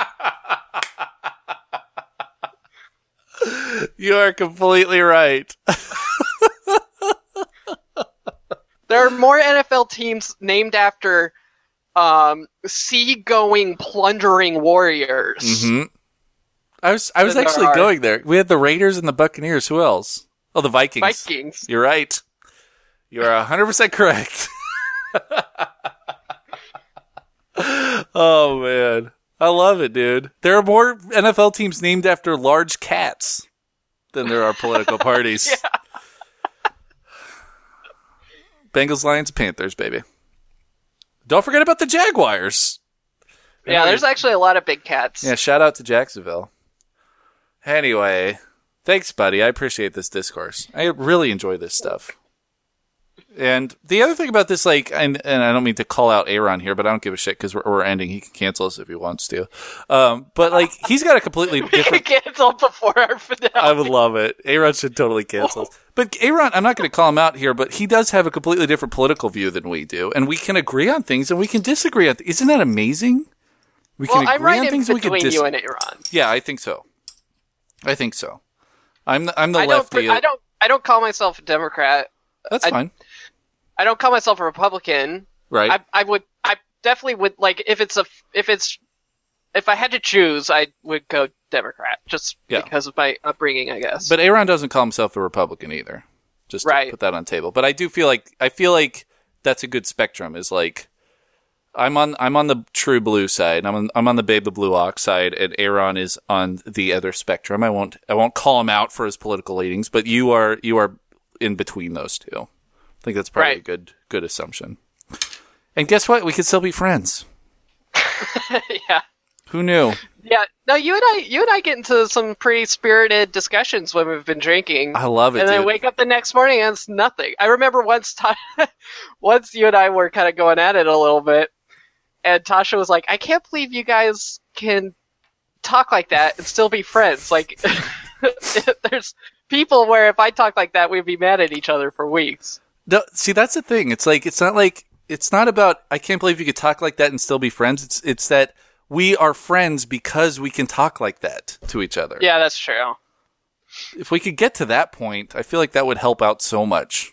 You are completely right. There are more NFL teams named after sea-going, plundering warriors. Mm-hmm. I was actually going there. We had the Raiders and the Buccaneers. Who else? Oh, the Vikings. Vikings. You're right. You are 100% correct. Oh, man. I love it, dude. There are more NFL teams named after large cats than there are political parties. Yeah. Bengals, Lions, Panthers, baby. Don't forget about the Jaguars. Yeah, there's actually a lot of big cats. Yeah, shout out to Jacksonville. Anyway, thanks, buddy. I appreciate this discourse. I really enjoy this stuff. And the other thing about this, like, and I don't mean to call out Aaron here, but I don't give a shit because we're ending. He can cancel us if he wants to. But, like, he's got a completely different... He can cancel before our finale. I would love it. Aaron should totally cancel us. But Aaron, I'm not going to call him out here, but he does have a completely different political view than we do. And we can agree on things and we can disagree on things. Isn't that amazing? We can agree I'm right on things and we can between you and Aaron. Yeah, I think so. I'm the lefty. I don't call myself a Democrat. That's fine. I don't call myself a Republican. Right. I definitely would, like, if I had to choose, I would go Democrat just because of my upbringing, I guess. But Aaron doesn't call himself a Republican either. Just to put that on the table. But I feel like that's a good spectrum. Is like I'm on the true blue side. I'm on the Babe the Blue Ox side, and Aaron is on the other spectrum. I won't call him out for his political leanings, but you are in between those two. I think that's probably a good assumption. And guess what? We could still be friends. Yeah. Who knew? Yeah. No, you and I get into some pretty spirited discussions when we've been drinking. I love it, and then wake up the next morning and it's nothing. I remember once you and I were kind of going at it a little bit, and Tasha was like, "I can't believe you guys can talk like that and still be friends. Like, there's people where if I talk like that, we'd be mad at each other for weeks." No, see, that's the thing. It's not about I can't believe you could talk like that and still be friends. It's that we are friends because we can talk like that to each other. Yeah, that's true. If we could get to that point, I feel like that would help out so much.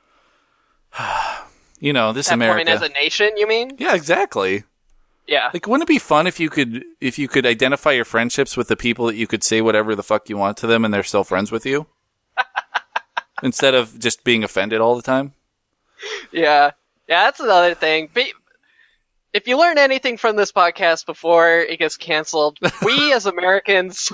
This that America. Point as a nation, you mean? Yeah, exactly. Yeah. Like, wouldn't it be fun if you could identify your friendships with the people that you could say whatever the fuck you want to them and they're still friends with you? Instead of just being offended all the time? Yeah, that's another thing. If you learn anything from this podcast before it gets canceled, we as Americans,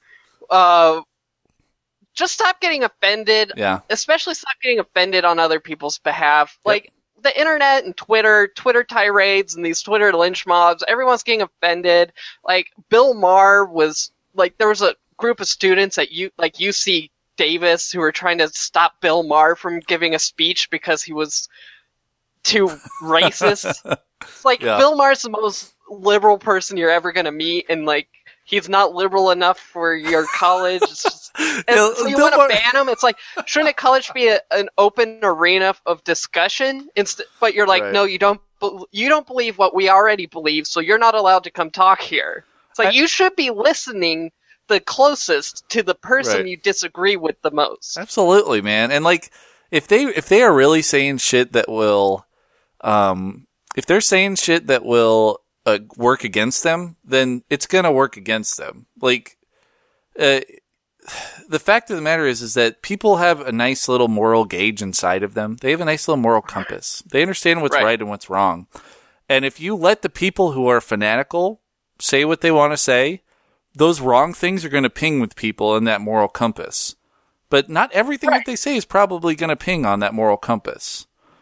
just stop getting offended. Yeah. Especially stop getting offended on other people's behalf. Like, the internet and Twitter tirades and these Twitter lynch mobs, everyone's getting offended. Like, Bill Maher was, like, there was a group of students at UC Davis who were trying to stop Bill Maher from giving a speech because he was too racist. It's like, Bill Maher's the most liberal person you're ever going to meet, and, like, he's not liberal enough for your college. It's just, so you want to ban him? It's like, shouldn't a college be an open arena of discussion? But you're like, no, you don't believe what we already believe, so you're not allowed to come talk here. It's like, you should be listening the closest to the person you disagree with the most. Absolutely, man. And, like, if they are really saying shit that will, if they're saying shit that will work against them, then it's gonna work against them. Like, the fact of the matter is that people have a nice little moral gauge inside of them. They have a nice little moral compass. They understand what's right and what's wrong. And if you let the people who are fanatical say what they want to say, those wrong things are going to ping with people in that moral compass. But not everything that they say is probably going to ping on that moral compass.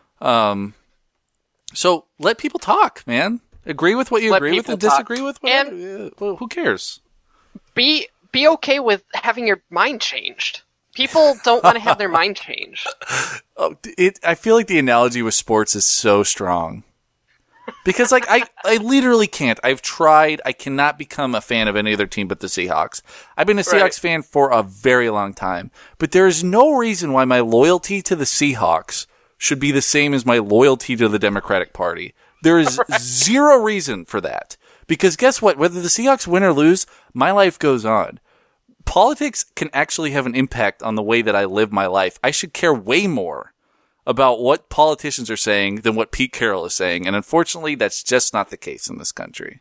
So let people talk, man. Agree with what you agree with and disagree with. And who cares? Be okay with having your mind changed. People don't want to have their mind changed. I feel like the analogy with sports is so strong. Because, like, I literally can't. I've tried. I cannot become a fan of any other team but the Seahawks. I've been a Seahawks fan for a very long time. But there is no reason why my loyalty to the Seahawks should be the same as my loyalty to the Democratic Party. There is zero reason for that. Because guess what? Whether the Seahawks win or lose, my life goes on. Politics can actually have an impact on the way that I live my life. I should care way more about what politicians are saying than what Pete Carroll is saying. And unfortunately, that's just not the case in this country.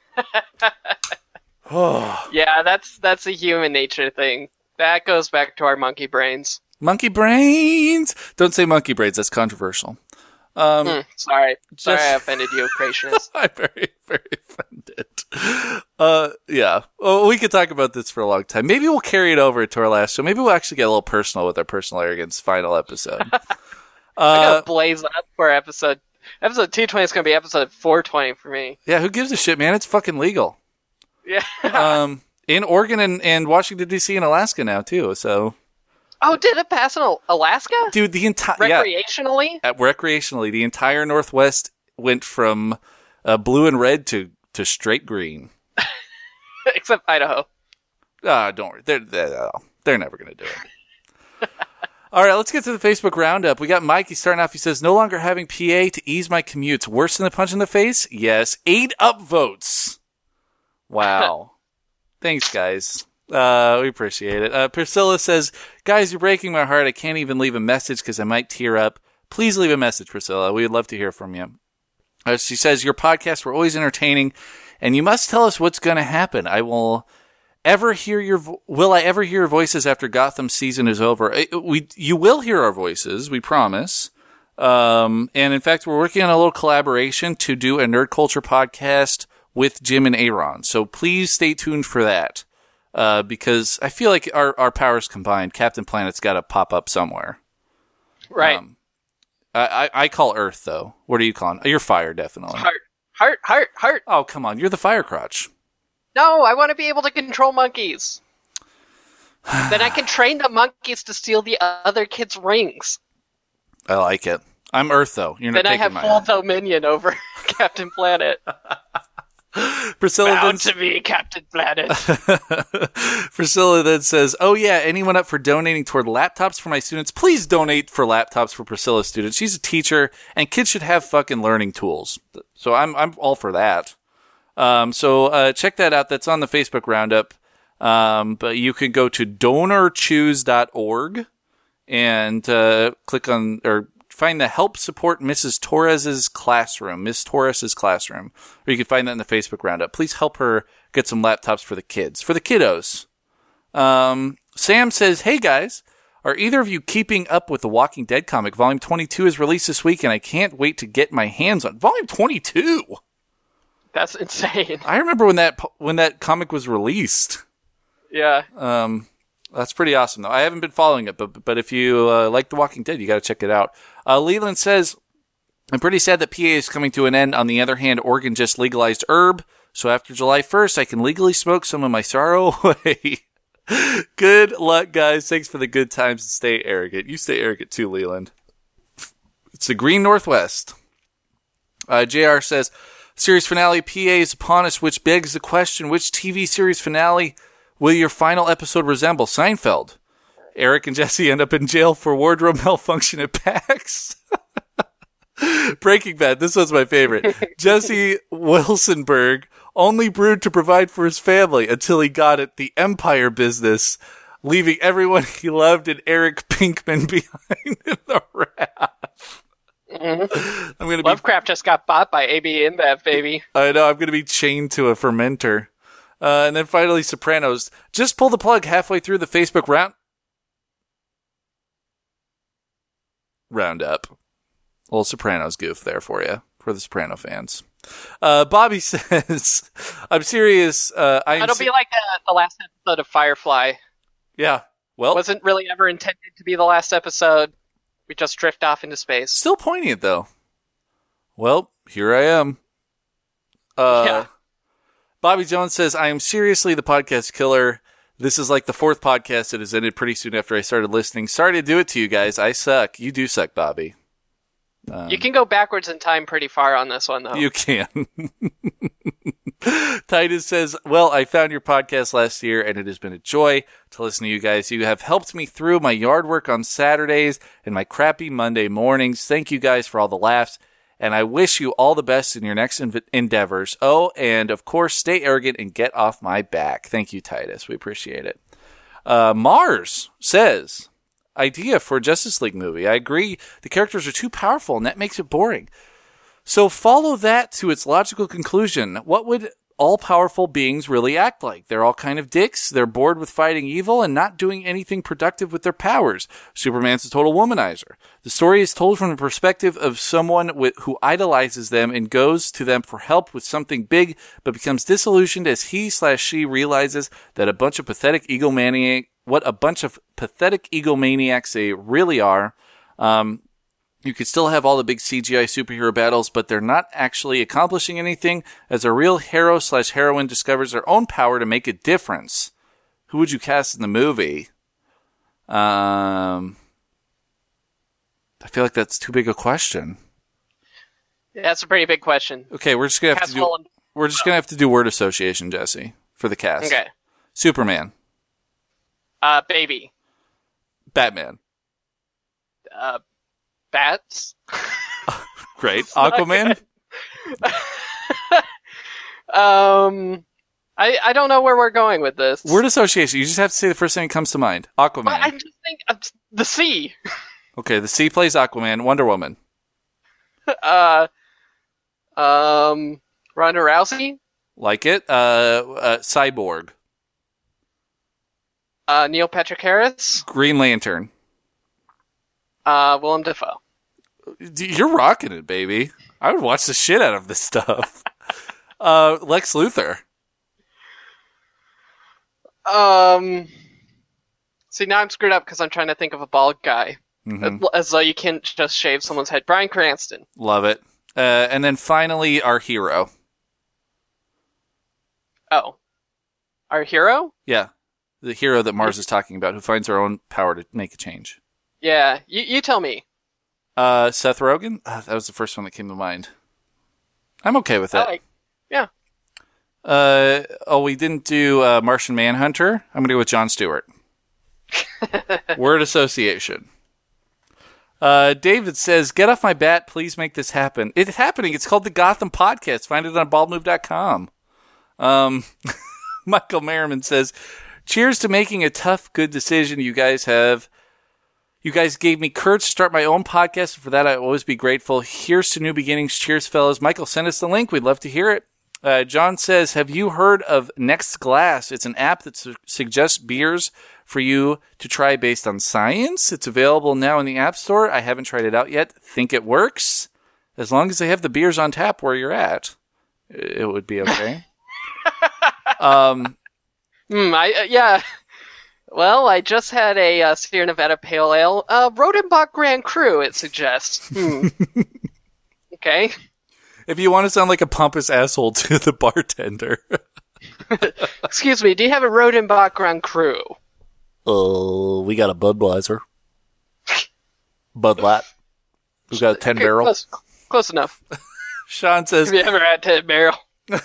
Yeah, that's a human nature thing. That goes back to our monkey brains. Monkey brains! Don't say monkey brains. That's controversial. Sorry, I offended you, creationist. I'm very, very offended. Yeah. Well, we could talk about this for a long time. Maybe we'll carry it over to our last show. Maybe we'll actually get a little personal with our personal arrogance final episode. I'm gonna blaze up for episode 220 is gonna be episode 420 for me. Yeah, who gives a shit, man? It's fucking legal. Yeah. In Oregon and Washington D.C. and Alaska now too. So. Oh, did it pass in Alaska? Dude, the entire recreationally. Recreationally, the entire Northwest went from blue and red to straight green. Except Idaho. Don't worry, they're never gonna do it. All right, let's get to the Facebook roundup. We got Mikey starting off. He says, "No longer having PA to ease my commutes. Worse than a punch in the face? Yes. 8 upvotes. Wow. Thanks, guys. We appreciate it. Priscilla says, "Guys, you're breaking my heart. I can't even leave a message because I might tear up. Please leave a message, Priscilla. We'd love to hear from you." She says, "Your podcasts were always entertaining, and you must tell us what's going to happen. Will I ever hear your voices after Gotham season is over?" You will hear our voices, we promise. And in fact, we're working on a little collaboration to do a nerd culture podcast with Jim and Aaron. So please stay tuned for that. Because I feel like our powers combined, Captain Planet's got to pop up somewhere. Right. I call Earth, though. What are you calling? You're fire, definitely. Heart. Oh, come on. You're the fire crotch. No, I want to be able to control monkeys. Then I can train the monkeys to steal the other kids' rings. I like it. I'm Earth, though. You're not then taking I have full dominion over Captain Planet. Priscilla bound to be Captain Planet. Priscilla then says, "Oh yeah, anyone up for donating toward laptops for my students? Please donate for laptops for Priscilla's students. She's a teacher, and kids should have fucking learning tools. So I'm all for that. So check that out. That's on the Facebook roundup. But you can go to donorchoose.org and click on or find the Help Support Mrs. Torres's Classroom, Miss Torres's Classroom, or you can find that in the Facebook roundup. Please help her get some laptops for the kids, for the kiddos. Sam says, "Hey guys, Are either of you keeping up with the Walking Dead comic? Volume 22 is released this week, and I can't wait to get my hands on Volume 22. That's insane. I remember when that comic was released. Yeah. That's pretty awesome, though. I haven't been following it, but if you like The Walking Dead, you got to check it out. Leland says, I'm pretty sad that PA is coming to an end. On the other hand, Oregon just legalized herb, so after July 1st, I can legally smoke some of my sorrow away. Good luck, guys. Thanks for the good times and stay arrogant. You stay arrogant too, Leland. It's the Green Northwest. JR says, series finale PA is upon us, which begs the question, which TV series finale will your final episode resemble? Seinfeld. Eric and Jesse end up in jail for wardrobe malfunction at PAX. Breaking Bad. This was my favorite. Jesse Wilsonberg only brewed to provide for his family until he got at the Empire business, leaving everyone he loved and Eric Pinkman behind in the wrath. Mm-hmm. Lovecraft just got bought by AB InBev, baby. I know. I'm going to be chained to a fermenter. And then finally, Sopranos. Just pull the plug halfway through the Facebook roundup. A little Sopranos goof there for you, for the Soprano fans. Bobby says, I'm serious. It'll be like the last episode of Firefly. Yeah. Well, wasn't really ever intended to be the last episode. We just drift off into space. Still poignant, though. Well, here I am. Yeah. Bobby Jones says, I am seriously the podcast killer. This is like the fourth podcast that has ended pretty soon after I started listening. Sorry to do it to you guys. I suck. You do suck, Bobby. You can go backwards in time pretty far on this one, though. You can. Titus says, well, I found your podcast last year, and it has been a joy to listen to you guys. You have helped me through my yard work on Saturdays and my crappy Monday mornings. Thank you guys for all the laughs, and I wish you all the best in your next endeavors. Oh, and of course, stay arrogant and get off my back. Thank you, Titus. We appreciate it. Mars says, idea for a Justice League movie. I agree. The characters are too powerful, and that makes it boring. So follow that to its logical conclusion. What would all-powerful beings really act like? They're all kind of dicks. They're bored with fighting evil and not doing anything productive with their powers. Superman's a total womanizer. The story is told from the perspective of someone who idolizes them and goes to them for help with something big, but becomes disillusioned as he/she realizes that a bunch of pathetic egomaniacs they really are. You could still have all the big CGI superhero battles, but they're not actually accomplishing anything as a real hero/heroine discovers their own power to make a difference. Who would you cast in the movie? I feel like that's too big a question. Yeah, that's a pretty big question. Okay, we're just gonna have to do word association, Jesse, for the cast. Okay. Superman. Baby. Batman. Bats. Great. Aquaman. I don't know where we're going with this. Word association. You just have to say the first thing that comes to mind. Aquaman. But I just think the sea. Okay, the sea plays Aquaman. Wonder Woman. Ronda Rousey. Like it. Cyborg. Neil Patrick Harris. Green Lantern. Willem Dafoe. You're rocking it, baby. I would watch the shit out of this stuff. Lex Luthor. See, now I'm screwed up because I'm trying to think of a bald guy. Mm-hmm. As though you can't just shave someone's head. Bryan Cranston. Love it. And then finally, our hero. Oh. Our hero? Yeah. The hero that Mars is talking about, who finds her own power to make a change. Yeah, you tell me. Seth Rogen? That was the first one that came to mind. I'm okay with that. Yeah. We didn't do Martian Manhunter. I'm going to go with Jon Stewart. Word association. David says, get off my bat. Please make this happen. It's happening. It's called the Gotham Podcast. Find it on baldmove.com. Michael Merriman says, cheers to making a tough, good decision you guys have. You guys gave me courage to start my own podcast. For that, I'll always be grateful. Here's to new beginnings. Cheers, fellas. Michael, send us the link. We'd love to hear it. John says, have you heard of Next Glass? It's an app that suggests beers for you to try based on science. It's available now in the App Store. I haven't tried it out yet. Think it works? As long as they have the beers on tap where you're at, it would be okay. Yeah. Well, I just had a Sierra Nevada Pale Ale. Rodenbach Grand Cru, it suggests. Okay. If you want to sound like a pompous asshole to the bartender. Excuse me, do you have a Rodenbach Grand Cru? Oh, we got a Budweiser. Bud Light. We got a 10 barrel. Close enough. Sean says... Have you ever had 10 barrel?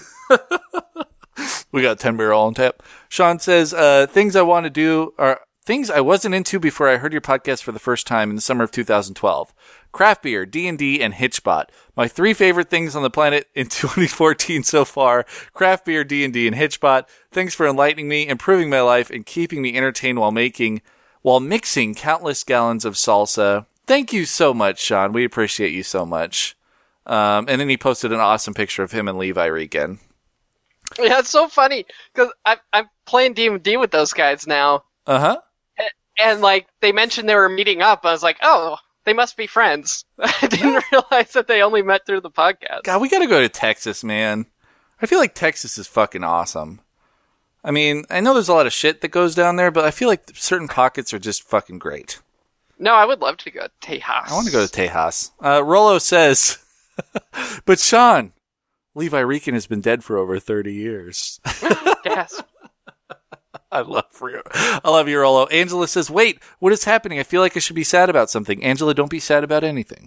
We got 10 barrel on tap. Sean says, things I want to do are things I wasn't into before I heard your podcast for the first time in the summer of 2012. Craft beer, D&D, and Hitchbot. My 3 favorite things on the planet in 2014 so far. Craft beer, D&D, and Hitchbot. Thanks for enlightening me, improving my life, and keeping me entertained while mixing countless gallons of salsa. Thank you so much, Sean. We appreciate you so much. And then he posted an awesome picture of him and Levi Regan. Yeah, it's so funny because I'm playing D&D with those guys now. Uh-huh. And like they mentioned they were meeting up. I was like, oh, they must be friends. I didn't realize that they only met through the podcast. God, we got to go to Texas, man. I feel like Texas is fucking awesome. I mean, I know there's a lot of shit that goes down there, but I feel like certain pockets are just fucking great. No, I would love to go to Tejas. I want to go to Tejas. Rollo says, but Sean, Levi Regan has been dead for over 30 years. Yes. I love you, Rollo. Angela says, wait, what is happening? I feel like I should be sad about something. Angela, don't be sad about anything.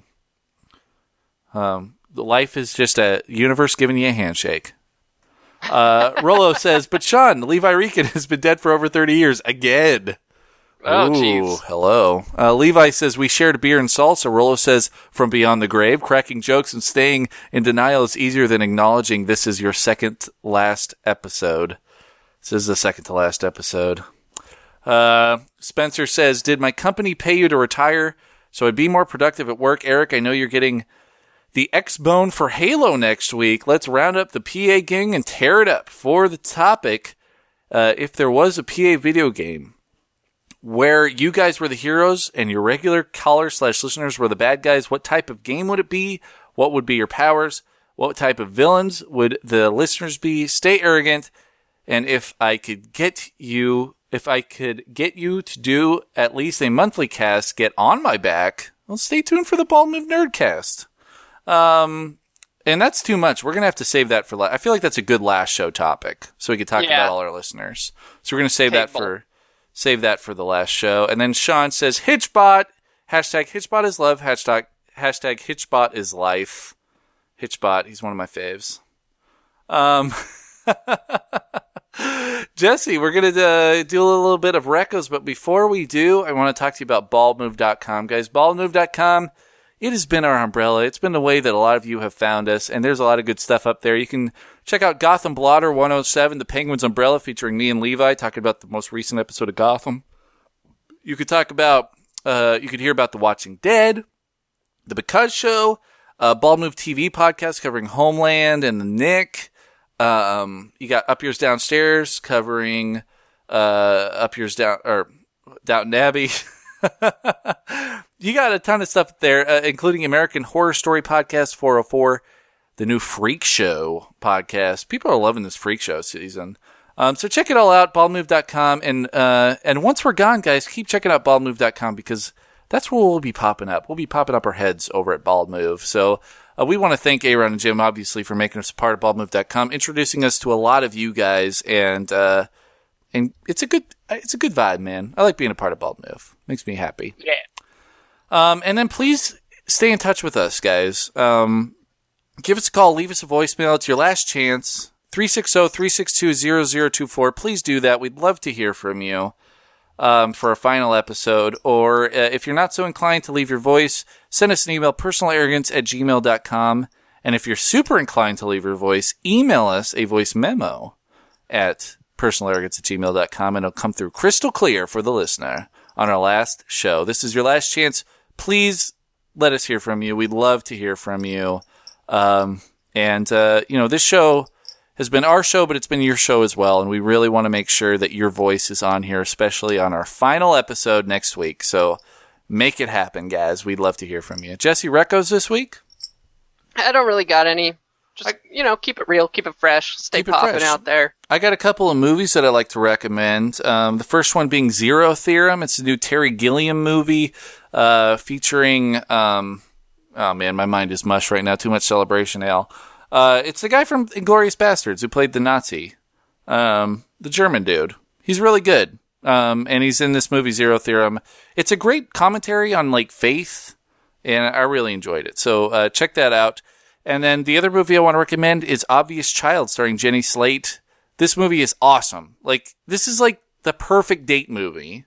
Life is just a universe giving you a handshake. Rollo says, but Sean, Levi Regan has been dead for over 30 years. Again. Oh, jeez. Hello. Levi says, we shared beer and salsa. Rollo says, from beyond the grave, cracking jokes and staying in denial is easier than acknowledging this is your second last episode. This is the second to last episode. Spencer says, did my company pay you to retire so I'd be more productive at work? Eric, I know you're getting the X-Bone for Halo next week. Let's round up the PA gang and tear it up. For the topic, if there was a PA video game where you guys were the heroes and your regular callers/listeners were the bad guys, what type of game would it be? What would be your powers? What type of villains would the listeners be? Stay arrogant. And if I could get you to do at least a monthly cast, get on my back, well, stay tuned for the Bald Move Nerdcast. And that's too much. We're going to have to save that for I feel like that's a good last show topic, so we could talk about all our listeners. So we're going to save that for the last show. And then Sean says, Hitchbot, hashtag Hitchbot is love, hashtag Hitchbot is life. Hitchbot, he's one of my faves. Jesse, we're going to do a little bit of recos, but before we do, I want to talk to you about baldmove.com. Guys, baldmove.com, it has been our umbrella. It's been the way that a lot of you have found us, and there's a lot of good stuff up there. You can check out Gotham Blotter 107, the Penguin's Umbrella, featuring me and Levi, talking about the most recent episode of Gotham. You could talk about, you could hear about The Watching Dead, The Because Show, Bald Move TV podcast covering Homeland and the Nick. You got Up Yours Downstairs covering Downton Abbey. You got a ton of stuff there, including American Horror Story Podcast 404, the new Freak Show podcast. People are loving this Freak Show season. So check it all out, baldmove.com. And once we're gone, guys, keep checking out baldmove.com because that's where we'll be popping up. We'll be popping up our heads over at Bald Move. So we want to thank Aaron and Jim, obviously, for making us a part of baldmove.com, introducing us to a lot of you guys, and it's a good vibe, man. I like being a part of Bald Move. Makes me happy. Yeah. And then please stay in touch with us, guys. Give us a call, leave us a voicemail. It's your last chance. 360-362-0024. Please do that. We'd love to hear from you for a final episode. Or if you're not so inclined to leave your voice, send us an email, personalarrogance@gmail.com. And if you're super inclined to leave your voice, email us a voice memo at personalarrogance@gmail.com, and it'll come through crystal clear for the listener on our last show. This is your last chance. Please let us hear from you. We'd love to hear from you. This show has been our show, but it's been your show as well, and we really want to make sure that your voice is on here, especially on our final episode next week. So make it happen, guys. We'd love to hear from you. Jesse, recos this week? I don't really got any. Just, keep it real, keep it fresh, stay popping out there. I got a couple of movies that I like to recommend. The first one being Zero Theorem. It's a new Terry Gilliam movie featuring... oh, man, my mind is mush right now. Too much celebration, Al. It's the guy from Inglourious Bastards who played the Nazi. The German dude. He's really good. And he's in this movie, Zero Theorem. It's a great commentary on, faith, and I really enjoyed it. So check that out. And then the other movie I want to recommend is Obvious Child, starring Jenny Slate. This movie is awesome. This is the perfect date movie.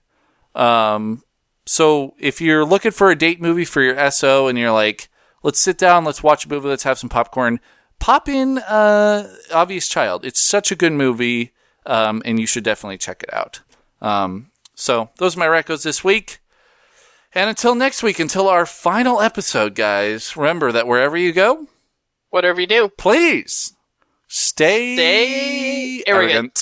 So if you're looking for a date movie for your SO and you're like, let's sit down, let's watch a movie, let's have some popcorn, pop in Obvious Child. It's such a good movie, and you should definitely check it out. So those are my recos this week. And until next week, until our final episode, guys, remember that wherever you go, whatever you do, please stay arrogant.